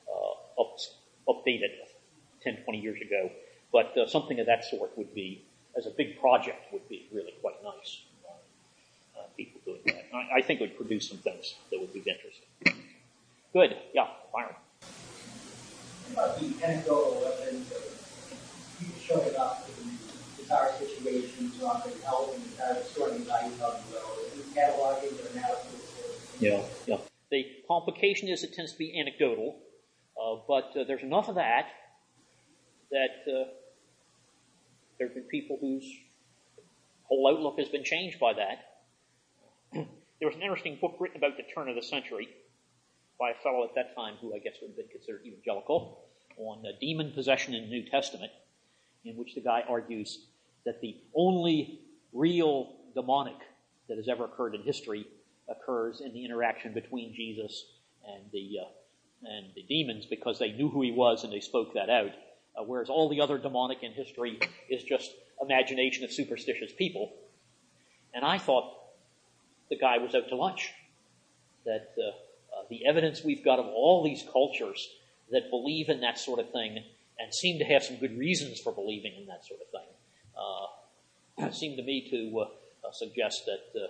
update it 10, 20 years ago. But something of that sort would be, as a big project, would be really quite nice. People doing that. I think it would produce some things that would be interesting. Good. Yeah, Byron. What about the anecdotal evidence of people showing up in bizarre situations who often help and kind of storing the value of the world? Is it cataloging or analysis? Yeah. The complication is it tends to be anecdotal, but there's enough of that there have been people whose whole outlook has been changed by that. There was an interesting book written about the turn of the century by a fellow at that time who I guess would have been considered evangelical on demon possession in the New Testament, in which the guy argues that the only real demonic that has ever occurred in history occurs in the interaction between Jesus and the demons, because they knew who he was and they spoke that out, whereas all the other demonic in history is just imagination of superstitious people. And I thought the guy was out to lunch, that the evidence we've got of all these cultures that believe in that sort of thing and seem to have some good reasons for believing in that sort of thing seemed to me to suggest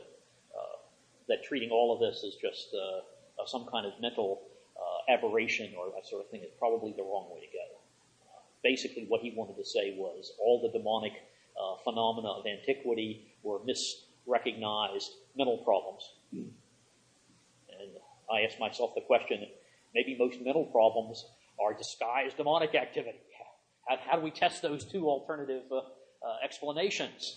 that treating all of this as just some kind of mental aberration or that sort of thing is probably the wrong way to go. Basically, what he wanted to say was all the demonic phenomena of antiquity were misrecognized mental problems. And I asked myself the question, maybe most mental problems are disguised demonic activity. How do we test those two alternative explanations?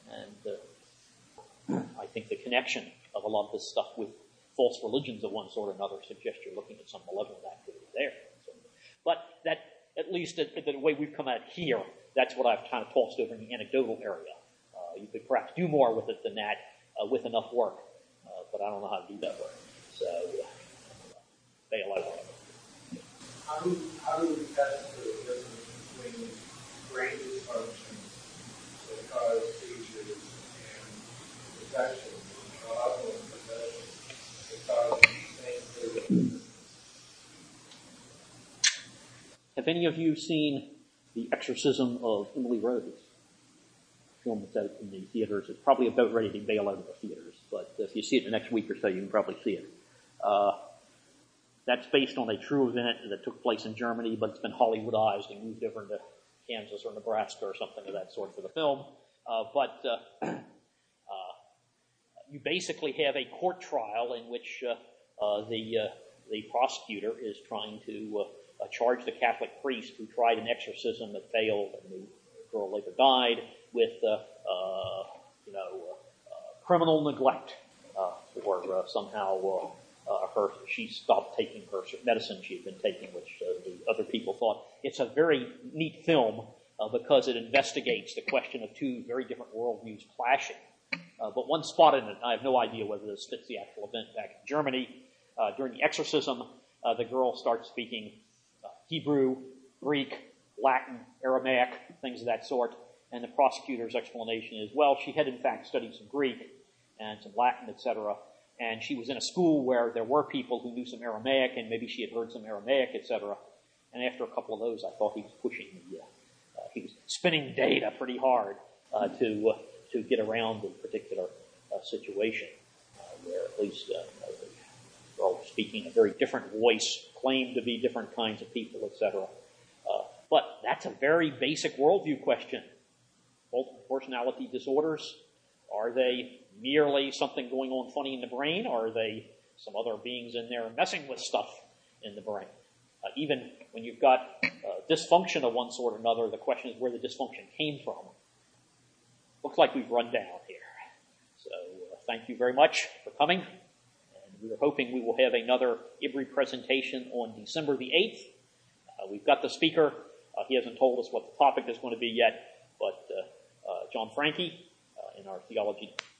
And I think the connection of a lot of this stuff with false religions of one sort or another suggests you're looking at some malevolent activity there. But that, at least the way we've come out here, that's what I've kind of tossed over in the anecdotal area. You could perhaps do more with it than that with enough work, but I don't know how to do that work. So, bail out. How do we test the difference between brain dysfunction that cause seizures and possession, alcohol possession that cause these things? Have any of you seen The Exorcism of Emily Rose? film that's out in the theaters. It's probably about ready to bail out of the theaters, but if you see it in the next week or so, you can probably see it. That's based on a true event that took place in Germany, but it's been Hollywoodized and moved over to Kansas or Nebraska or something of that sort for the film. You basically have a court trial in which the prosecutor is trying to charge the Catholic priest who tried an exorcism that failed, and the girl later died, with criminal neglect or somehow she stopped taking her medicine she had been taking, which the other people thought. It's a very neat film because it investigates the question of two very different worldviews clashing. But one spot in it, I have no idea whether this fits the actual event back in Germany. During the exorcism, the girl starts speaking Hebrew, Greek, Latin, Aramaic, things of that sort. And the prosecutor's explanation is, well, she had in fact studied some Greek and some Latin, etc. And she was in a school where there were people who knew some Aramaic, and maybe she had heard some Aramaic, etc. And after a couple of those, I thought he was pushing he was spinning data pretty hard to get around the particular situation, where at least they're all speaking a very different voice, claimed to be different kinds of people, etc. But that's a very basic worldview question. Multiple personality disorders, are they merely something going on funny in the brain, or are they some other beings in there messing with stuff in the brain? Even when you've got dysfunction of one sort or another, the question is where the dysfunction came from. Looks like we've run down here. So thank you very much for coming. And we are hoping we will have another IBRI presentation on December the 8th. We've got the speaker. He hasn't told us what the topic is going to be yet, but John Franke in our theology